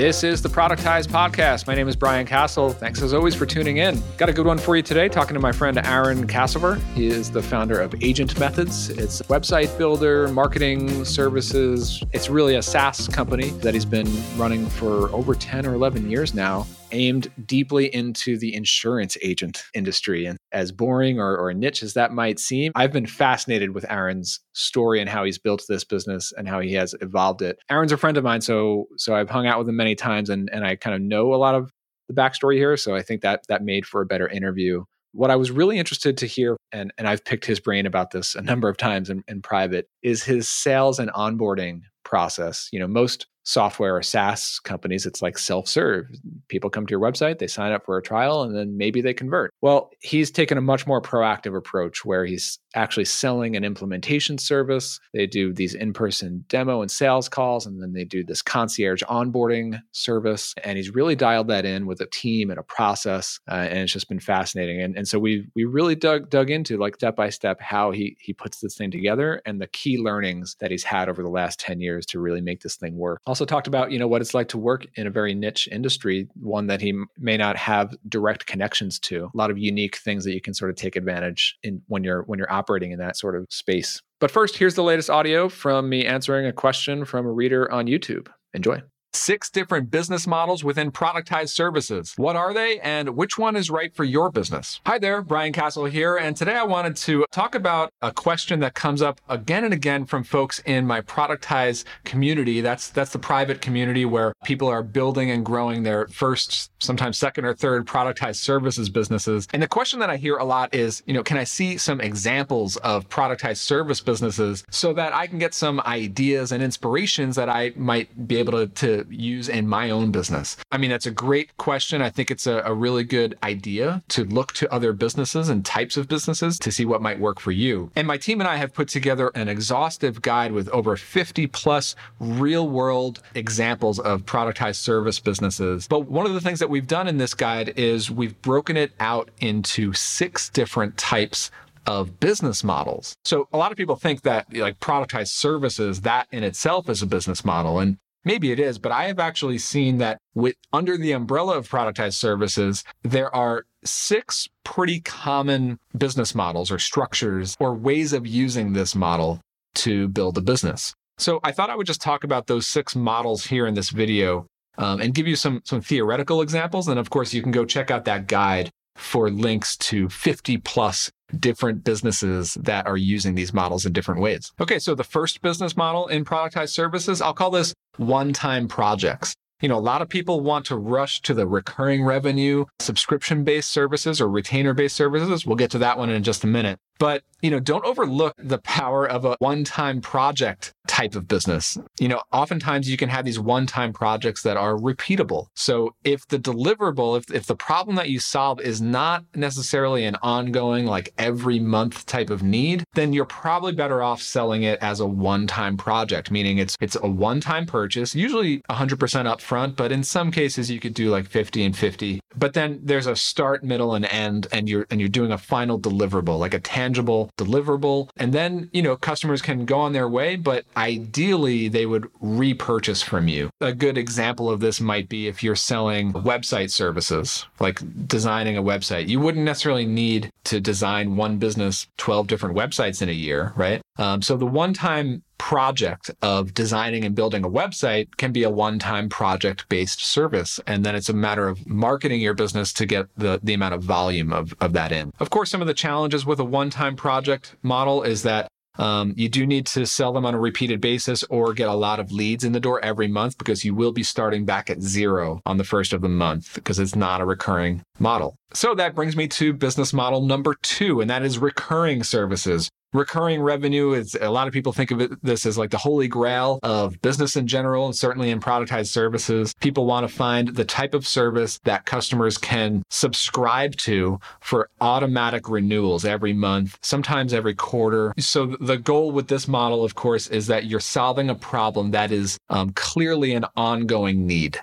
This is the Productize Podcast. My name is Brian Castle. Thanks as always for tuning in. Got a good one for you today, talking to my friend Aaron Castlever. He is the founder of Agent Methods. It's a website builder, marketing services. It's really a SaaS company that he's been running for over 10 or 11 years now, aimed deeply into the insurance agent industry. And as boring or a niche as that might seem, I've been fascinated with Aaron's story and how he's built this business and how he has evolved it. Aaron's a friend of mine, so I've hung out with him many times and I kind of know a lot of the backstory here. So I think that made for a better interview. What I was really interested to hear, and I've picked his brain about this a number of times in private, is his sales and onboarding process. You know, most software or SaaS companies, it's like self-serve. People come to your website, they sign up for a trial, and then maybe they convert. Well, he's taken a much more proactive approach where he's actually selling an implementation service. They do these in-person demo and sales calls, and then they do this concierge onboarding service. And he's really dialed that in with a team and a process. And it's just been fascinating. And so we really dug into like step by step how he puts this thing together and the key learnings that he's had over the last 10 years to really make this thing work. Also talked about, what it's like to work in a very niche industry, one that he may not have direct connections to. A lot of unique things that you can sort of take advantage in when you're operating in that sort of space. But first, here's the latest audio from me answering a question from a reader on YouTube. Enjoy. 6 different business models within productized services. What are they and which one is right for your business? Hi there, Brian Castle here, and today I wanted to talk about a question that comes up again and again from folks in my productized community. That's the private community where people are building and growing their first, sometimes second or third productized services businesses. And the question that I hear a lot is, can I see some examples of productized service businesses so that I can get some ideas and inspirations that I might be able to use in my own business? I mean, that's a great question. I think it's a really good idea to look to other businesses and types of businesses to see what might work for you. And my team and I have put together an exhaustive guide with over 50 plus real world examples of productized service businesses. But one of the things that we've done in this guide is we've broken it out into 6 different types of business models. So a lot of people think that like productized services, that in itself is a business model. And maybe it is, but I have actually seen that under the umbrella of productized services, there are 6 pretty common business models or structures or ways of using this model to build a business. So I thought I would just talk about those 6 models here in this video and give you some theoretical examples. And of course, you can go check out that guide for links to 50 plus different businesses that are using these models in different ways. Okay, so the first business model in productized services, I'll call this one-time projects. A lot of people want to rush to the recurring revenue, subscription-based services or retainer-based services. We'll get to that one in just a minute. But, don't overlook the power of a one-time project type of business. Oftentimes you can have these one-time projects that are repeatable. So if the deliverable, if the problem that you solve is not necessarily an ongoing, like every month type of need, then you're probably better off selling it as a one-time project, meaning it's a one-time purchase, usually 100% upfront, but in some cases you could do like 50 and 50. But then there's a start, middle, and end, and you're doing a final deliverable, like a tangible deliverable. And then, customers can go on their way, but ideally they would repurchase from you. A good example of this might be if you're selling website services, like designing a website. You wouldn't necessarily need to design one business 12 different websites in a year, right? So the one-time project of designing and building a website can be a one-time project-based service. And then it's a matter of marketing your business to get the amount of volume of that in. Of course, some of the challenges with a one-time project model is that you do need to sell them on a repeated basis or get a lot of leads in the door every month because you will be starting back at 0 on the first of the month because it's not a recurring model. So that brings me to business model number 2, and that is recurring services. Recurring revenue is, a lot of people think of this as like the holy grail of business in general, and certainly in productized services. People want to find the type of service that customers can subscribe to for automatic renewals every month, sometimes every quarter. So the goal with this model, of course, is that you're solving a problem that is clearly an ongoing need.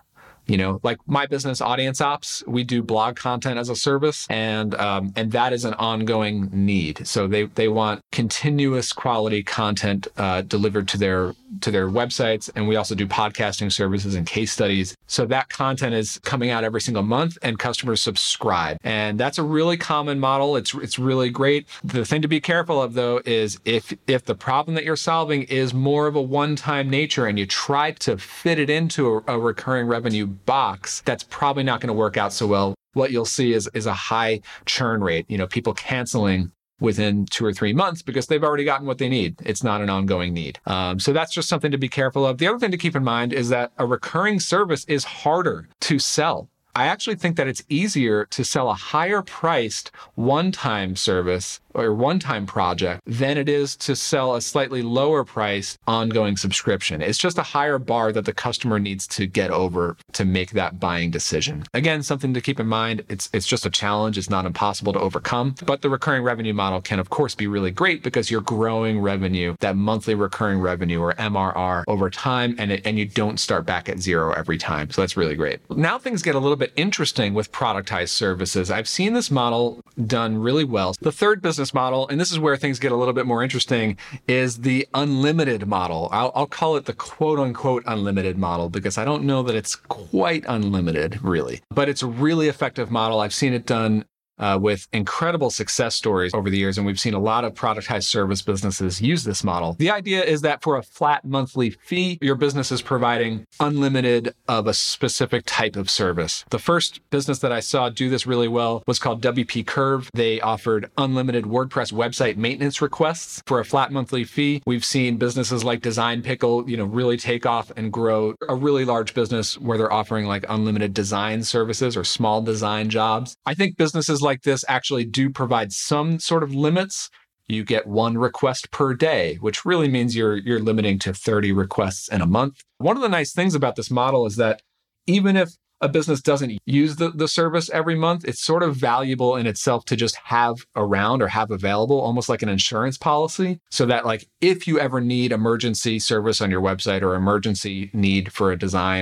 Like my business, Audience Ops, we do blog content as a service, and that is an ongoing need. So they want continuous quality content delivered to their websites, and we also do podcasting services and case studies. So that content is coming out every single month, and customers subscribe, and that's a really common model. It's really great. The thing to be careful of, though, is if the problem that you're solving is more of a one-time nature, and you try to fit it into a recurring revenue box, that's probably not going to work out so well. What you'll see is a high churn rate. People canceling within 2 or 3 months because they've already gotten what they need. It's not an ongoing need. So that's just something to be careful of. The other thing to keep in mind is that a recurring service is harder to sell. I actually think that it's easier to sell a higher priced one-time service or one-time project than it is to sell a slightly lower priced ongoing subscription. It's just a higher bar that the customer needs to get over to make that buying decision. Again, something to keep in mind, it's just a challenge. It's not impossible to overcome, but the recurring revenue model can of course be really great because you're growing revenue, that monthly recurring revenue or MRR over time, and you don't start back at zero every time. So that's really great. Now things get a little bit interesting with productized services. I've seen this model done really well. The third business model, and this is where things get a little bit more interesting, is the unlimited model. I'll call it the quote unquote unlimited model because I don't know that it's quite unlimited really, but it's a really effective model. I've seen it done with incredible success stories over the years, and we've seen a lot of productized service businesses use this model. The idea is that for a flat monthly fee, your business is providing unlimited of a specific type of service. The first business that I saw do this really well was called WP Curve. They offered unlimited WordPress website maintenance requests for a flat monthly fee. We've seen businesses like Design Pickle, really take off and grow a really large business where they're offering like unlimited design services or small design jobs. I think businesses like this actually do provide some sort of limits. You get 1 request per day, which really means you're limiting to 30 requests in a month. One of the nice things about this model is that even if a business doesn't use the service every month, it's sort of valuable in itself to just have around or have available, almost like an insurance policy, so that like if you ever need emergency service on your website or emergency need for a design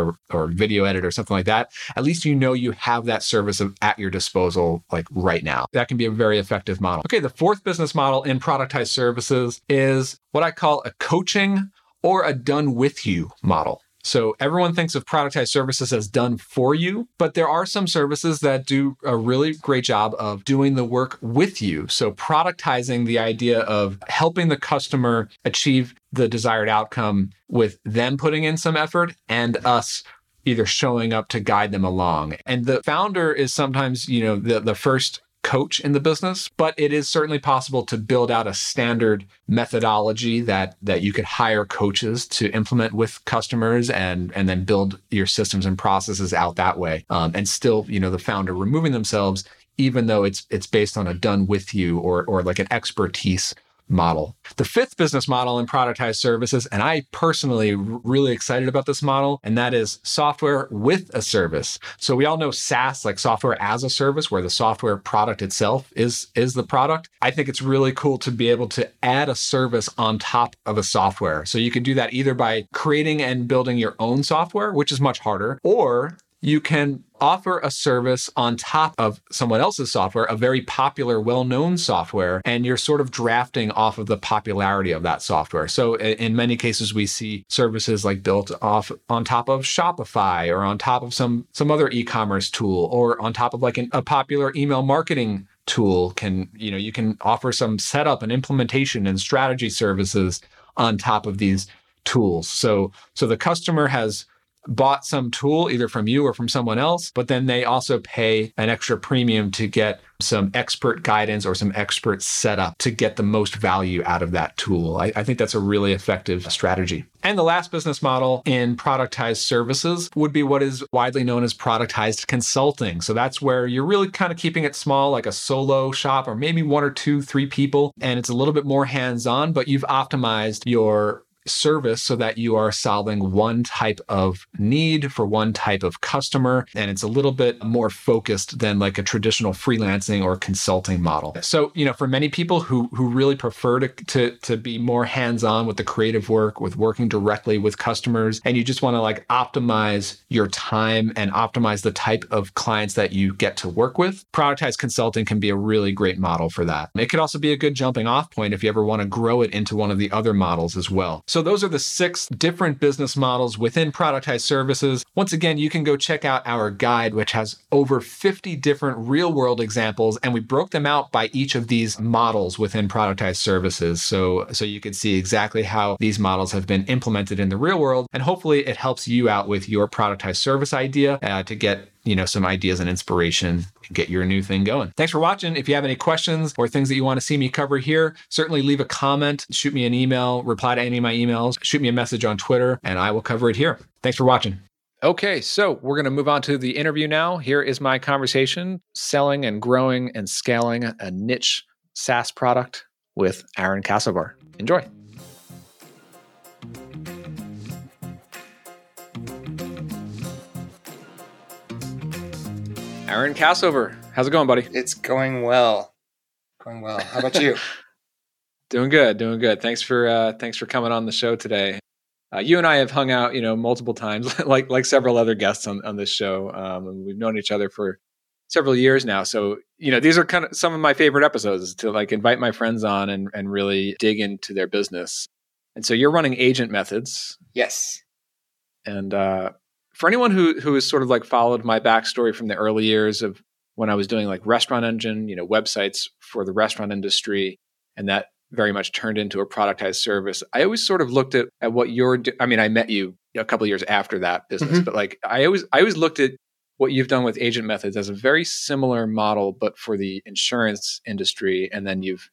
or video edit or something like that, at least you have that service at your disposal like right now. That can be a very effective model. Okay, the fourth business model in productized services is what I call a coaching or a done with you model. So everyone thinks of productized services as done for you, but there are some services that do a really great job of doing the work with you. So productizing the idea of helping the customer achieve the desired outcome with them putting in some effort and us either showing up to guide them along. And the founder is sometimes, the first coach in the business, but it is certainly possible to build out a standard methodology that you could hire coaches to implement with customers and then build your systems and processes out that way. And still, the founder removing themselves, even though it's based on a done with you or like an expertise model. The fifth business model in productized services, and I personally really excited about this model, and that is software with a service. So we all know SaaS, like software as a service, where the software product itself is the product. I think it's really cool to be able to add a service on top of a software. So you can do that either by creating and building your own software, which is much harder, or you can offer a service on top of someone else's software, a very popular, well-known software, and you're sort of drafting off of the popularity of that software. So in many cases, we see services like built off on top of Shopify or on top of some other e-commerce tool or on top of like a popular email marketing tool. You can offer some setup and implementation and strategy services on top of these tools. So the customer has bought some tool either from you or from someone else, but then they also pay an extra premium to get some expert guidance or some expert setup to get the most value out of that tool. I think that's a really effective strategy. And the last business model in productized services would be what is widely known as productized consulting. So that's where you're really kind of keeping it small, like a solo shop or maybe 1 or 2, 3 people, and it's a little bit more hands-on, but you've optimized your service so that you are solving one type of need for one type of customer. And it's a little bit more focused than like a traditional freelancing or consulting model. So, for many people who really prefer to be more hands-on with the creative work, with working directly with customers, and you just want to like optimize your time and optimize the type of clients that you get to work with, productized consulting can be a really great model for that. It could also be a good jumping off point if you ever want to grow it into one of the other models as well. So those are the 6 different business models within productized services. Once again, you can go check out our guide, which has over 50 different real world examples, and we broke them out by each of these models within productized services. So you can see exactly how these models have been implemented in the real world, and hopefully it helps you out with your productized service idea to get some ideas and inspiration and get your new thing going. Thanks for watching. If you have any questions or things that you want to see me cover here, certainly leave a comment, shoot me an email, reply to any of my emails, shoot me a message on Twitter, and I will cover it here. Thanks for watching. Okay, so we're going to move on to the interview now. Here is my conversation, selling and growing and scaling a niche SaaS product with Aaron Kassover. Enjoy. Aaron Kassover, how's it going, buddy? It's going well. How about you? Doing good. Thanks for coming on the show today. You and I have hung out, multiple times, like several other guests on this show, and we've known each other for several years now. So, these are kind of some of my favorite episodes to like invite my friends on and really dig into their business. And so you're running Agent Methods. Yes. And for anyone who has sort of like followed my backstory from the early years of when I was doing like Restaurant Engine, websites for the restaurant industry, and that very much turned into a productized service. I always sort of looked at what you're doing. I mean, I met you a couple of years after that business, but like I always looked at what you've done with Agent Methods as a very similar model, but for the insurance industry, and then you've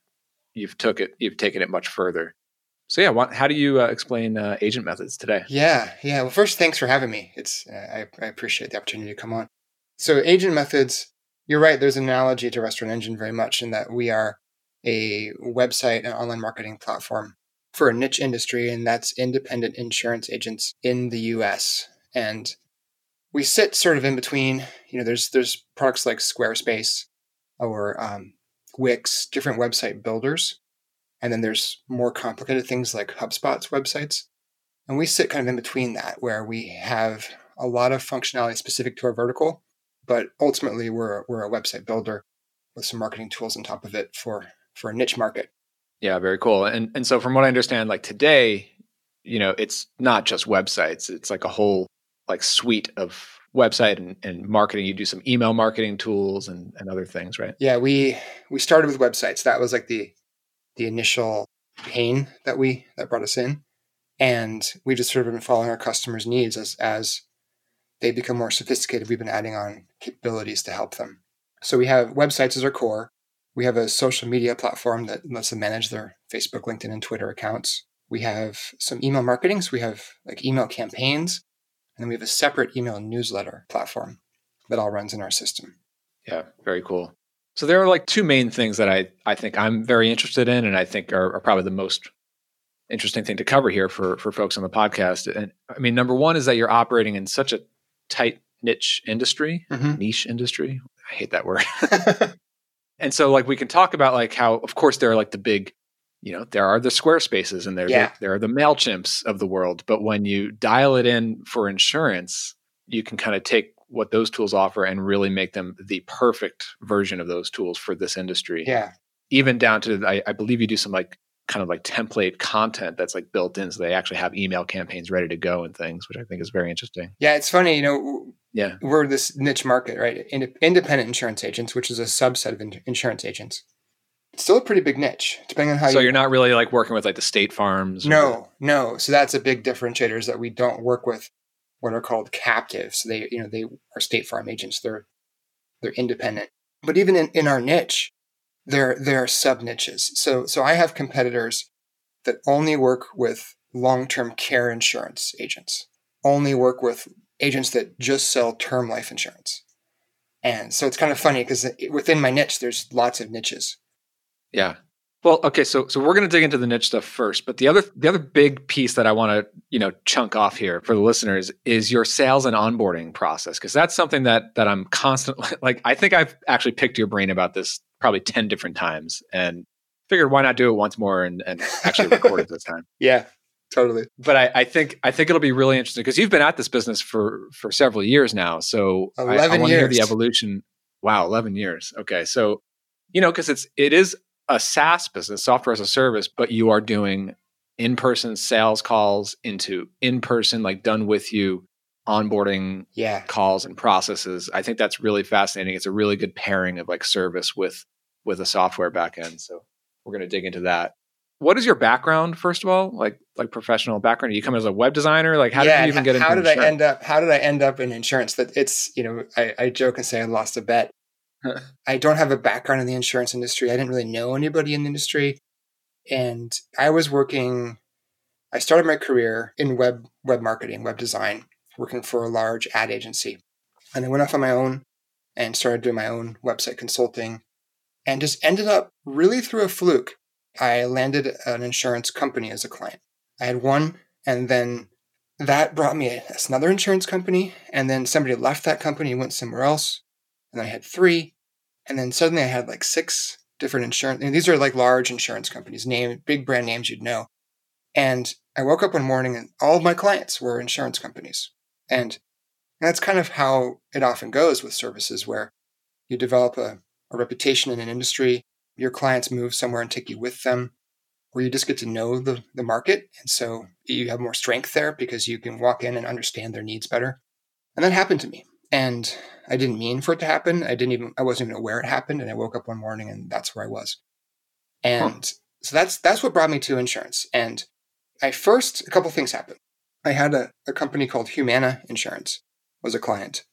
taken it much further. So yeah, how do you explain Agent Methods today? Yeah. Well, first, thanks for having me. It's I appreciate the opportunity to come on. So Agent Methods, you're right. There's an analogy to Restaurant Engine very much in that we are a website and online marketing platform for a niche industry, and that's independent insurance agents in the US. And we sit sort of in between. There's products like Squarespace or Wix, different website builders. And then there's more complicated things like HubSpot's websites. And we sit kind of in between that, where we have a lot of functionality specific to our vertical, but ultimately we're a website builder with some marketing tools on top of it for a niche market. Yeah, very cool. And so from what I understand, like today, it's not just websites. It's like a whole like suite of website and marketing. You do some email marketing tools and other things, right? Yeah, we started with websites. That was like the initial pain that brought us in. And we just sort of been following our customers' needs as they become more sophisticated. We've been adding on capabilities to help them. So we have websites as our core. We have a social media platform that lets them manage their Facebook, LinkedIn, and Twitter accounts. We have some email marketing. So we have like email campaigns. And then we have a separate email newsletter platform that all runs in our system. Yeah, very cool. So there are like 2 main things that I think I'm very interested in, and I think are probably the most interesting thing to cover here for folks on the podcast. And I mean, number one is that you're operating in such a tight niche industry. I hate that word. And so like we can talk about like how, of course, there are like the big, there are the Squarespaces and there are the MailChimps of the world. But when you dial it in for insurance, you can kind of take what those tools offer and really make them the perfect version of those tools for this industry. Yeah. Even down to, I believe you do some like kind of like template content that's like built in. So they actually have email campaigns ready to go and things, which I think is very interesting. Yeah. It's funny, we're this niche market, right? Independent insurance agents, which is a subset of insurance agents. It's still a pretty big niche, depending on how So you're not really like working with like the State Farms? No. So that's a big differentiator, is that we don't work with what are called captives. So they are State Farm agents. They're independent. But even in our niche, there are sub niches. So I have competitors that only work with long-term care insurance agents, only work with agents that just sell term life insurance. And so it's kind of funny because within my niche, there's lots of niches. Yeah. Well, okay, so we're going to dig into the niche stuff first, but the other big piece that I want to chunk off here for the listeners is your sales and onboarding process, because that's something that I'm constantly like. I think I've actually picked your brain about this probably 10 different times, and figured why not do it once more and actually record it this time. Yeah, totally. But I think it'll be really interesting because you've been at this business for several years now, so 11 I want to years. hear the evolution. Wow, 11 years. Okay, so because it is a SaaS business, software as a service, but you are doing in-person sales calls into in-person, like done with you onboarding calls and processes. I think that's really fascinating. It's a really good pairing of like service with a software backend. So we're going to dig into that. What is your background, first of all? Like professional background? You come as a web designer? Like how did you even get into insurance? How did I end up in insurance? That it's, I joke and say I lost a bet. I don't have a background in the insurance industry. I didn't really know anybody in the industry. And I started my career in web marketing, web design, working for a large ad agency. And I went off on my own and started doing my own website consulting and just ended up really through a fluke. I landed an insurance company as a client. I had one, and then that brought me another insurance company. And then somebody left that company and went somewhere else. And I had 3. And then suddenly I had like 6 different insurance. And these are like large insurance companies, big brand names you'd know. And I woke up one morning and all of my clients were insurance companies. And that's kind of how it often goes with services, where you develop a reputation in an industry, your clients move somewhere and take you with them, or you just get to know the market. And so you have more strength there because you can walk in and understand their needs better. And that happened to me. And I didn't mean for it to happen. I wasn't even aware it happened. And I woke up one morning and that's where I was. And so that's what brought me to insurance. And a couple things happened. I had a company called Humana Insurance was a client,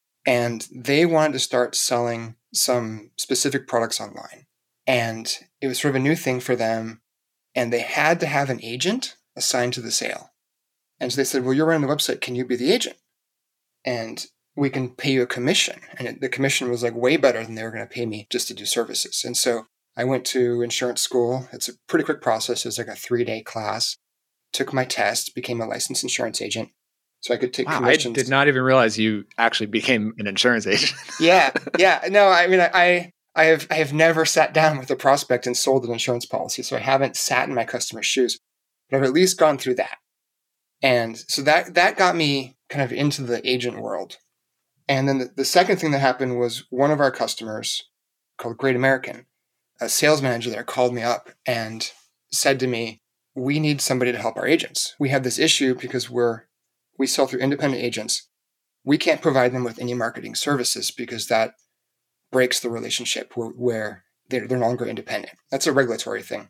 and they wanted to start selling some specific products online. And it was sort of a new thing for them. And they had to have an agent assigned to the sale. And so they said, well, you're running the website. Can you be the agent? And we can pay you a commission. And the commission was like way better than they were going to pay me just to do services. And so I went to insurance school. It's a pretty quick process. It was like a 3-day class. Took my test, became a licensed insurance agent. So I could take commissions. I did not even realize you actually became an insurance agent. Yeah. No, I mean, I have never sat down with a prospect and sold an insurance policy. So I haven't sat in my customer's shoes, but I've at least gone through that. And so that got me kind of into the agent world. And then the second thing that happened was one of our customers called Great American, a sales manager there called me up and said to me, we need somebody to help our agents. We have this issue because we sell through independent agents. We can't provide them with any marketing services because that breaks the relationship where they're no longer independent. That's a regulatory thing.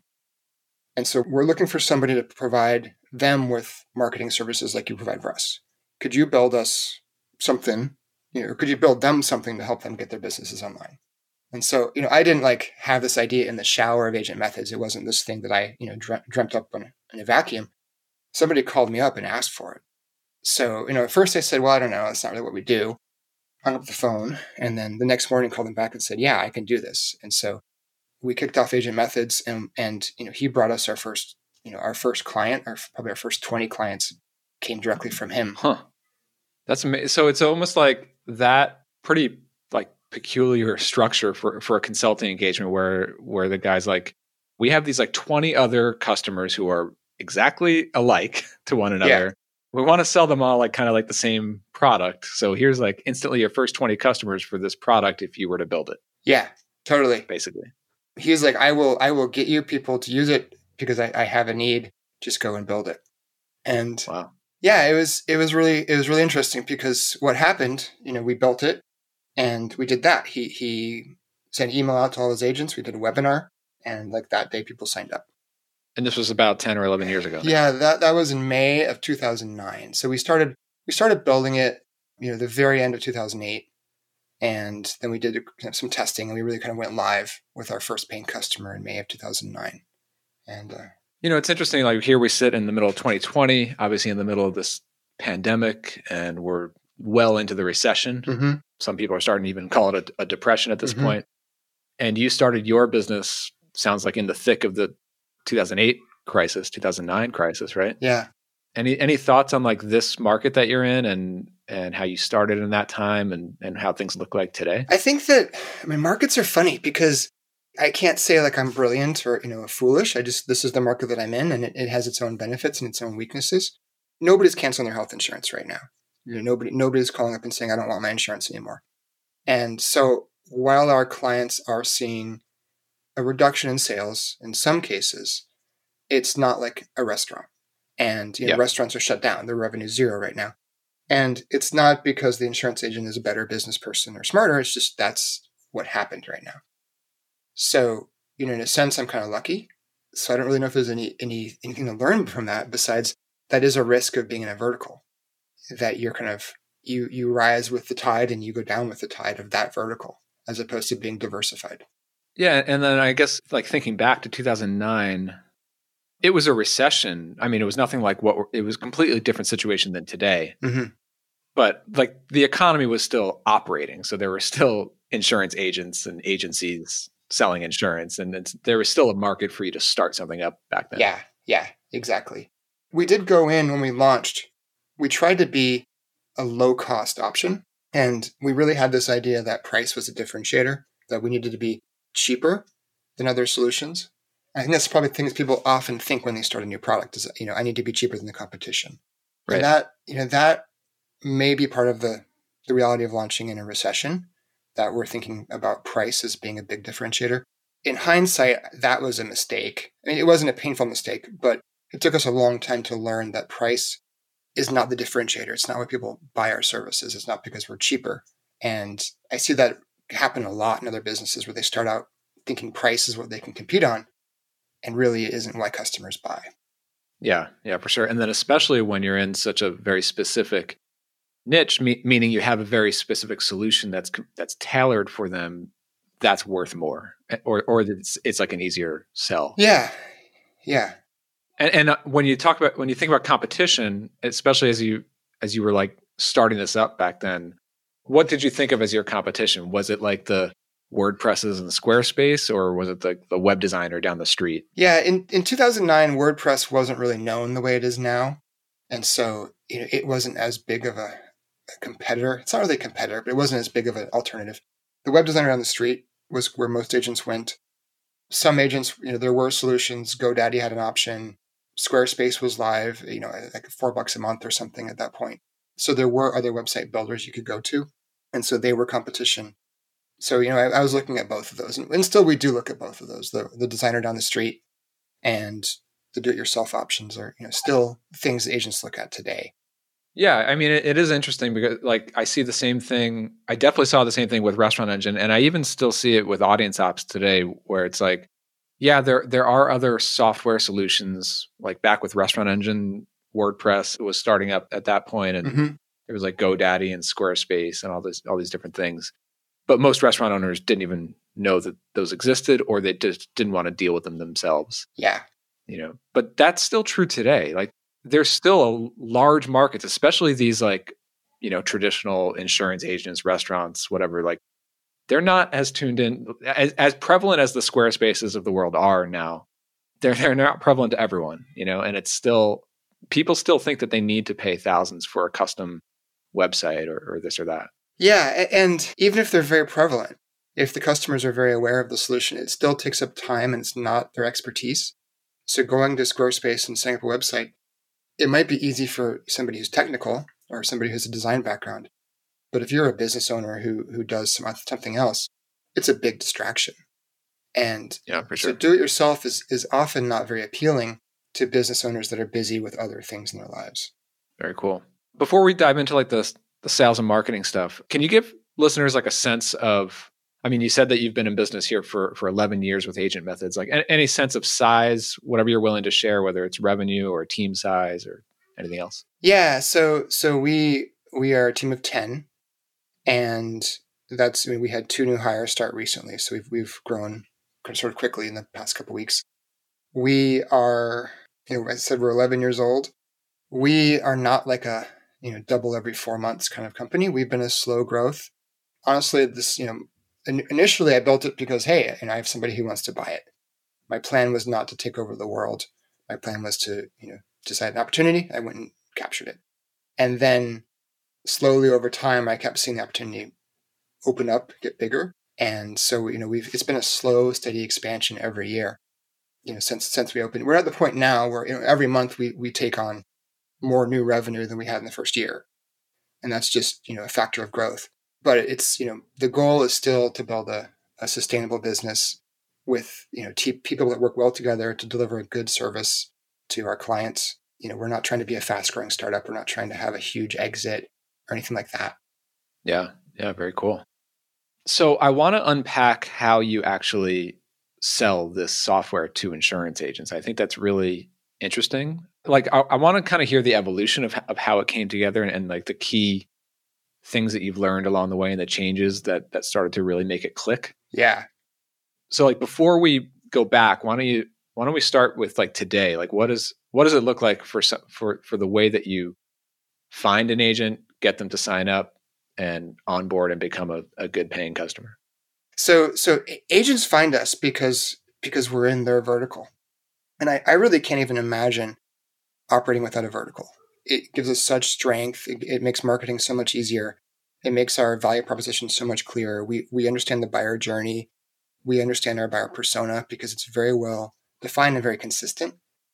And so we're looking for somebody to provide them with marketing services like you provide for us. Could you build us something, or could you build them something to help them get their businesses online? And so, I didn't have this idea in the shower of Agent Methods. It wasn't this thing that I, dreamt up in a vacuum. Somebody called me up and asked for it. So, at first I said, well, I don't know. That's not really what we do. Hung up the phone. And then the next morning called him back and said, yeah, I can do this. And so we kicked off Agent Methods and he brought us our first client, probably our first 20 clients came directly from him. Huh. That's amazing. So it's almost like that pretty peculiar structure for a consulting engagement where the guy's like, we have these 20 other customers who are exactly alike to one another. Yeah. We want to sell them all kind of the same product. So here's instantly your first 20 customers for this product if you were to build it. Yeah, totally. Basically. He's like, I will get you people to use it because I have a need. Just go and build it. And wow. Yeah, it was really interesting because what happened, we built it. And we did that. He sent email out to all his agents. We did a webinar, and that day, people signed up. And this was about 10 or 11 years ago. Yeah, that was in May of 2009. So we started building it, the very end of 2008, and then we did some testing, and we really kind of went live with our first paying customer in May of 2009. And it's interesting. Here we sit in the middle of 2020, obviously in the middle of this pandemic, and we're well into the recession. Mm-hmm. Some people are starting to even call it a depression at this point. And you started your business sounds like in the thick of the 2008 crisis, 2009 crisis, right? Yeah. Any thoughts on like this market that you're in and how you started in that time and how things look like today? I think that, markets are funny because I can't say like I'm brilliant or, foolish. This is the market that I'm in, and it has its own benefits and its own weaknesses. Nobody's canceling their health insurance right now. Nobody's calling up and saying, I don't want my insurance anymore. And so while our clients are seeing a reduction in sales in some cases, it's not like a restaurant. And restaurants are shut down. Their revenue is zero right now. And it's not because the insurance agent is a better business person or smarter. It's just that's what happened right now. So, in a sense, I'm kind of lucky. So I don't really know if there's anything to learn from that besides that is a risk of being in a vertical, that you're kind of, you rise with the tide and you go down with the tide of that vertical as opposed to being diversified. Yeah. And then I guess like thinking back to 2009, it was a recession. It was nothing like it was a completely different situation than today. Mm-hmm. But like the economy was still operating. So there were still insurance agents and agencies selling insurance. And there was still a market for you to start something up back then. Yeah, exactly. We did go in when we launched. We tried to be a low-cost option. And we really had this idea that price was a differentiator, that we needed to be cheaper than other solutions. I think that's probably things people often think when they start a new product is, I need to be cheaper than the competition. Right. And that may be part of the reality of launching in a recession, that we're thinking about price as being a big differentiator. In hindsight, that was a mistake. It wasn't a painful mistake, but it took us a long time to learn that price is not the differentiator. It's not why people buy our services. It's not because we're cheaper. And I see that happen a lot in other businesses where they start out thinking price is what they can compete on, and really it isn't why customers buy. Yeah, for sure. And then especially when you're in such a very specific niche, meaning you have a very specific solution that's tailored for them, that's worth more, or it's like an easier sell. Yeah. And when you think about competition, especially as you were like starting this up back then, what did you think of as your competition? Was it like the WordPresses and Squarespace, or was it the web designer down the street? Yeah, in 2009, WordPress wasn't really known the way it is now. And so it wasn't as big of a competitor. It's not really a competitor, but it wasn't as big of an alternative. The web designer down the street was where most agents went. Some agents, there were solutions. GoDaddy had an option. Squarespace was live, like $4 a month or something at that point. So there were other website builders you could go to. And so they were competition. So, I was looking at both of those. And still we do look at both of those. The designer down the street and the do-it-yourself options are, still things agents look at today. Yeah, it is interesting because like I see the same thing. I definitely saw the same thing with Restaurant Engine, and I even still see it with Audience Ops today, where it's like, yeah, there are other software solutions. Like back with Restaurant Engine, WordPress was starting up at that point, and there was like GoDaddy and Squarespace and all these different things. But most restaurant owners didn't even know that those existed, or they just didn't want to deal with them themselves. Yeah. But that's still true today. Like there's still a large markets, especially these like, traditional insurance agents, restaurants, whatever, like they're not as tuned in, as prevalent as the Squarespaces of the world are now. They're not prevalent to everyone, and it's still, people still think that they need to pay thousands for a custom website or this or that. Yeah, and even if they're very prevalent, if the customers are very aware of the solution, it still takes up time and it's not their expertise. So going to Squarespace and setting up a website, it might be easy for somebody who's technical or somebody who has a design background. But if you're a business owner who does something else, it's a big distraction. And yeah, for sure. So do-it-yourself is often not very appealing to business owners that are busy with other things in their lives. Very cool. Before we dive into like the sales and marketing stuff, can you give listeners like a sense of, you said that you've been in business here for 11 years with Agent Methods, like any sense of size, whatever you're willing to share, whether it's revenue or team size or anything else? Yeah. So we are a team of 10, and that's, we had 2 new hires start recently. So we've grown sort of quickly in the past couple of weeks. We are, as I said, we're 11 years old. We are not like a, double every 4 months kind of company. We've been a slow growth. Honestly, this, initially I built it because, hey, I have somebody who wants to buy it. My plan was not to take over the world. My plan was to, decide an opportunity. I went and captured it. And then slowly over time, I kept seeing the opportunity open up, get bigger. And so, it's been a slow, steady expansion every year, since we opened. We're at the point now where, every month we take on more new revenue than we had in the first year. And that's just, a factor of growth. But it's, the goal is still to build a sustainable business with, people that work well together to deliver a good service to our clients. We're not trying to be a fast growing startup. We're not trying to have a huge exit or anything like that. Yeah. Yeah. Very cool. So I want to unpack how you actually sell this software to insurance agents. I think that's really interesting. Like, I want to kind of hear the evolution of how it came together and like the key things that you've learned along the way and the changes that started to really make it click. Yeah. So like before we go back, why don't we start with like today? Like what does it look like for the way that you find an agent, get them to sign up and onboard and become a good paying customer? So agents find us because we're in their vertical. And I really can't even imagine operating without a vertical. It gives us such strength. It makes marketing so much easier. It makes our value proposition so much clearer. We understand the buyer journey. We understand our buyer persona because it's very well defined and very consistent.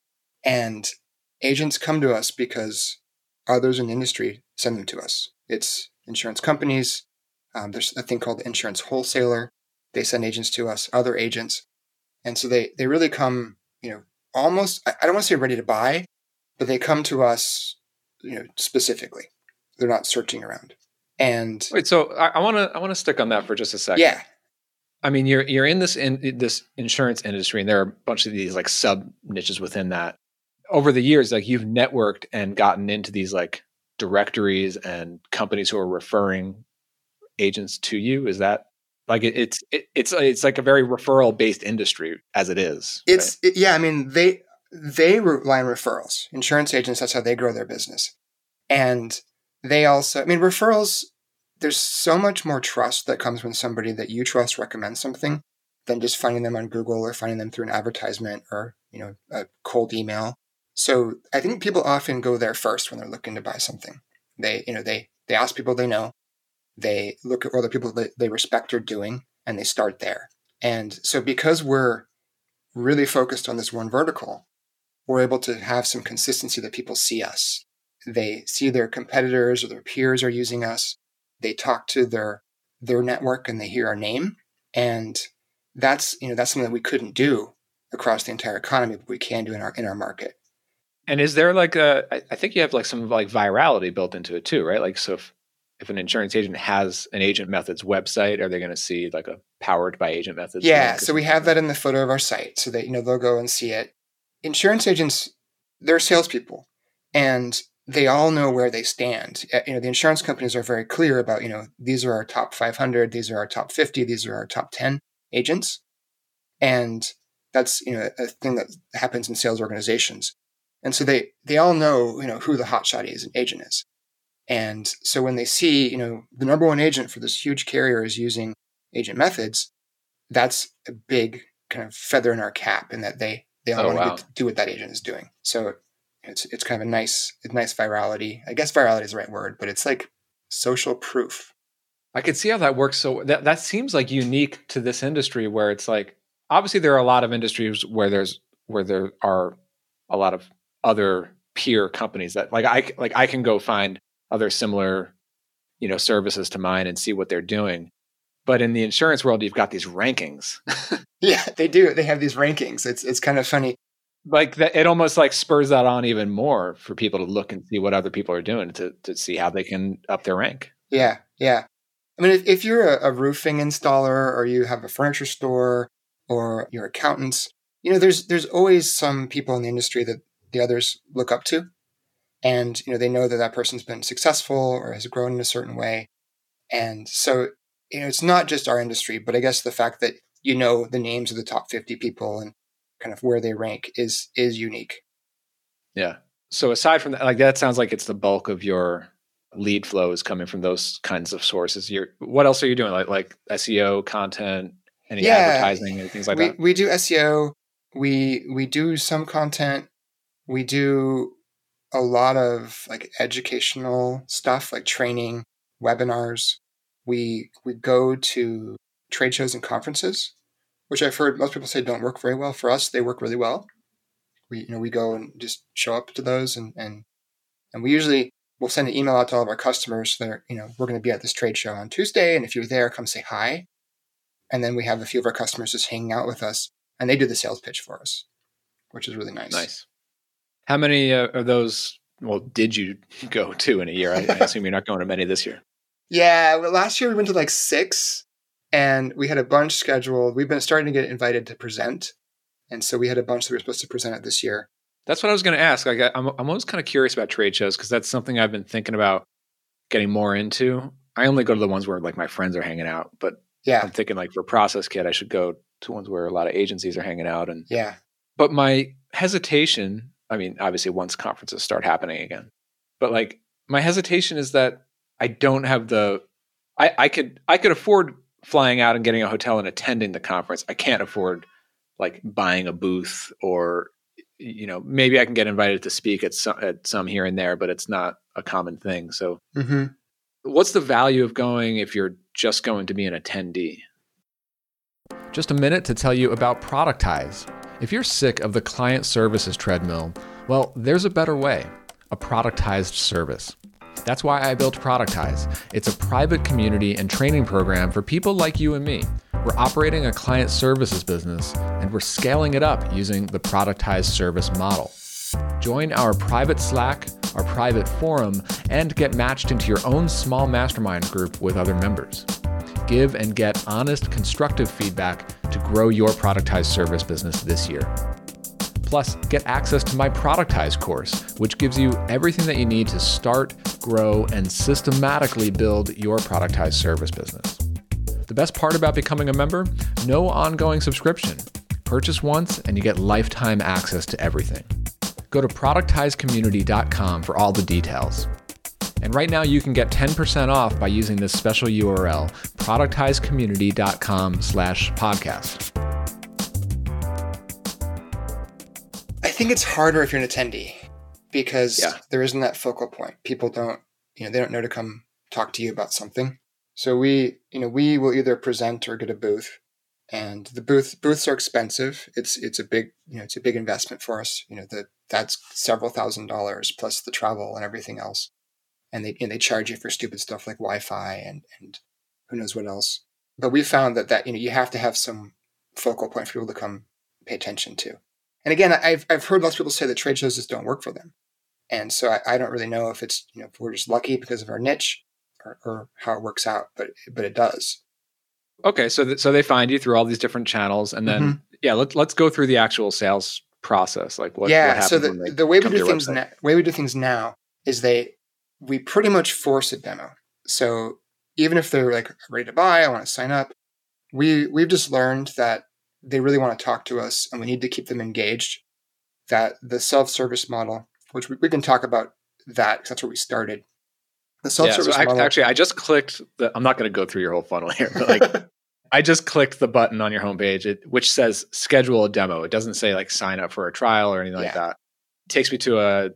And agents come to us because others in the industry send them to us. It's insurance companies. There's a thing called insurance wholesaler. They send agents to us, other agents. And so they really come, almost, I don't want to say ready to buy, but they come to us, specifically. They're not searching around. And wait, so I want to stick on that for just a second. Yeah. I mean, you're in this insurance industry, and there are a bunch of these like sub niches within that. Over the years, like you've networked and gotten into these like directories and companies who are referring agents to you. Is that like it's like a very referral based industry as it is? Yeah. I mean, they rely on referrals. Insurance agents, that's how they grow their business. And they also, I mean, referrals, there's so much more trust that comes when somebody that you trust recommends something than just finding them on Google or finding them through an advertisement or, a cold email. So I think people often go there first when they're looking to buy something. They ask people they know, they look at what other people that they respect are doing, and they start there. And so because we're really focused on this one vertical, we're able to have some consistency that people see us. They see their competitors or their peers are using us. They talk to their network and they hear our name. And that's something that we couldn't do across the entire economy, but we can do in our market. And is there like I think you have like some like virality built into it too, right? Like, so if an insurance agent has an Agent Methods website, are they going to see like a powered by Agent Methods? Yeah. So we have that in the footer of our site so that, they'll go and see it. Insurance agents, they're salespeople, and they all know where they stand. The insurance companies are very clear about, these are our top 500, these are our top 50, these are our top 10 agents. And that's, a thing that happens in sales organizations. And so they all know, who the hotshot agent is. And so when they see, the number one agent for this huge carrier is using Agent Methods, that's a big kind of feather in our cap in that they all want to do what that agent is doing. So it's kind of a nice virality. I guess virality is the right word, but it's like social proof. I could see how that works. So that seems like unique to this industry, where it's like, obviously there are a lot of industries where there are a lot of other peer companies that I can go find other similar, services to mine and see what they're doing. But in the insurance world, you've got these rankings. Yeah, they do. They have these rankings. It's kind of funny. Like that, it almost like spurs that on even more for people to look and see what other people are doing to see how they can up their rank. Yeah, yeah. I mean, if you're a roofing installer or you have a furniture store or you're accountants, there's always some people in the industry that the others look up to. And, they know that person's been successful or has grown in a certain way. And so, it's not just our industry, but I guess the fact that the names of the top 50 people and kind of where they rank is unique. Yeah. So aside from that, like that sounds like it's the bulk of your lead flow is coming from those kinds of sources. What else are you doing? Like SEO, content, any advertising, and things like that? We do SEO. we do some content. We do a lot of like educational stuff, like training, webinars. We go to trade shows and conferences, which I've heard most people say don't work very well. For us, they work really well. We go and just show up to those, and we usually will send an email out to all of our customers that we're going to be at this trade show on Tuesday, and if you're there, come say hi. And then we have a few of our customers just hanging out with us, and they do the sales pitch for us, which is really nice. Nice. How many of those, did you go to in a year? I assume you're not going to many this year. Yeah, well, last year we went to like 6, and we had a bunch scheduled. We've been starting to get invited to present, and so we had a bunch that we were supposed to present at this year. That's what I was going to ask. Like, I'm always kind of curious about trade shows because that's something I've been thinking about getting more into. I only go to the ones where like my friends are hanging out, but yeah, I'm thinking like for Process Kit, I should go to ones where a lot of agencies are hanging out. And yeah, but my hesitation, I mean, obviously once conferences start happening again, but like my hesitation is that I don't have I could afford flying out and getting a hotel and attending the conference. I can't afford like buying a booth, or maybe I can get invited to speak at some here and there, but it's not a common thing. So what's the value of going if you're just going to be an attendee? Just a minute to tell you about Productize. If you're sick of the client services treadmill, well, there's a better way, a productized service. That's why I built Productize. It's a private community and training program for people like you and me. We're operating a client services business, and we're scaling it up using the productized service model. Join our private Slack, our private forum, and get matched into your own small mastermind group with other members. Give and get honest, constructive feedback to grow your productized service business this year. Plus, get access to my Productize course, which gives you everything that you need to start, grow, and systematically build your productized service business. The best part about becoming a member? No ongoing subscription. Purchase once and you get lifetime access to everything. Go to productizecommunity.com for all the details. And right now you can get 10% off by using this special URL, productizecommunity.com/podcast. I think it's harder if you're an attendee because there isn't that focal point. People don't, they don't know to come talk to you about something. So we will either present or get a booth, and the booths are expensive. It's a big investment for us. That's several $1,000s plus the travel and everything else, and they charge you for stupid stuff like Wi-Fi and who knows what else. But we found that you have to have some focal point for people to come pay attention to. And again, I've heard lots of people say that trade shows just don't work for them, and so I don't really know if it's if we're just lucky because of our niche. Or how it works out, but it does. Okay, so they find you through all these different channels, and then let's go through the actual sales process. Like what happens? So the way we do things now, is we pretty much force a demo. So even if they're like ready to buy, I want to sign up. We've just learned that they really want to talk to us, and we need to keep them engaged. That the self-service model, which we can talk about that because that's where we started. The self-service model. Actually, I just clicked I'm not going to go through your whole funnel here, but like I just clicked the button on your homepage, which says schedule a demo. It doesn't say like sign up for a trial or anything like that. It takes me to a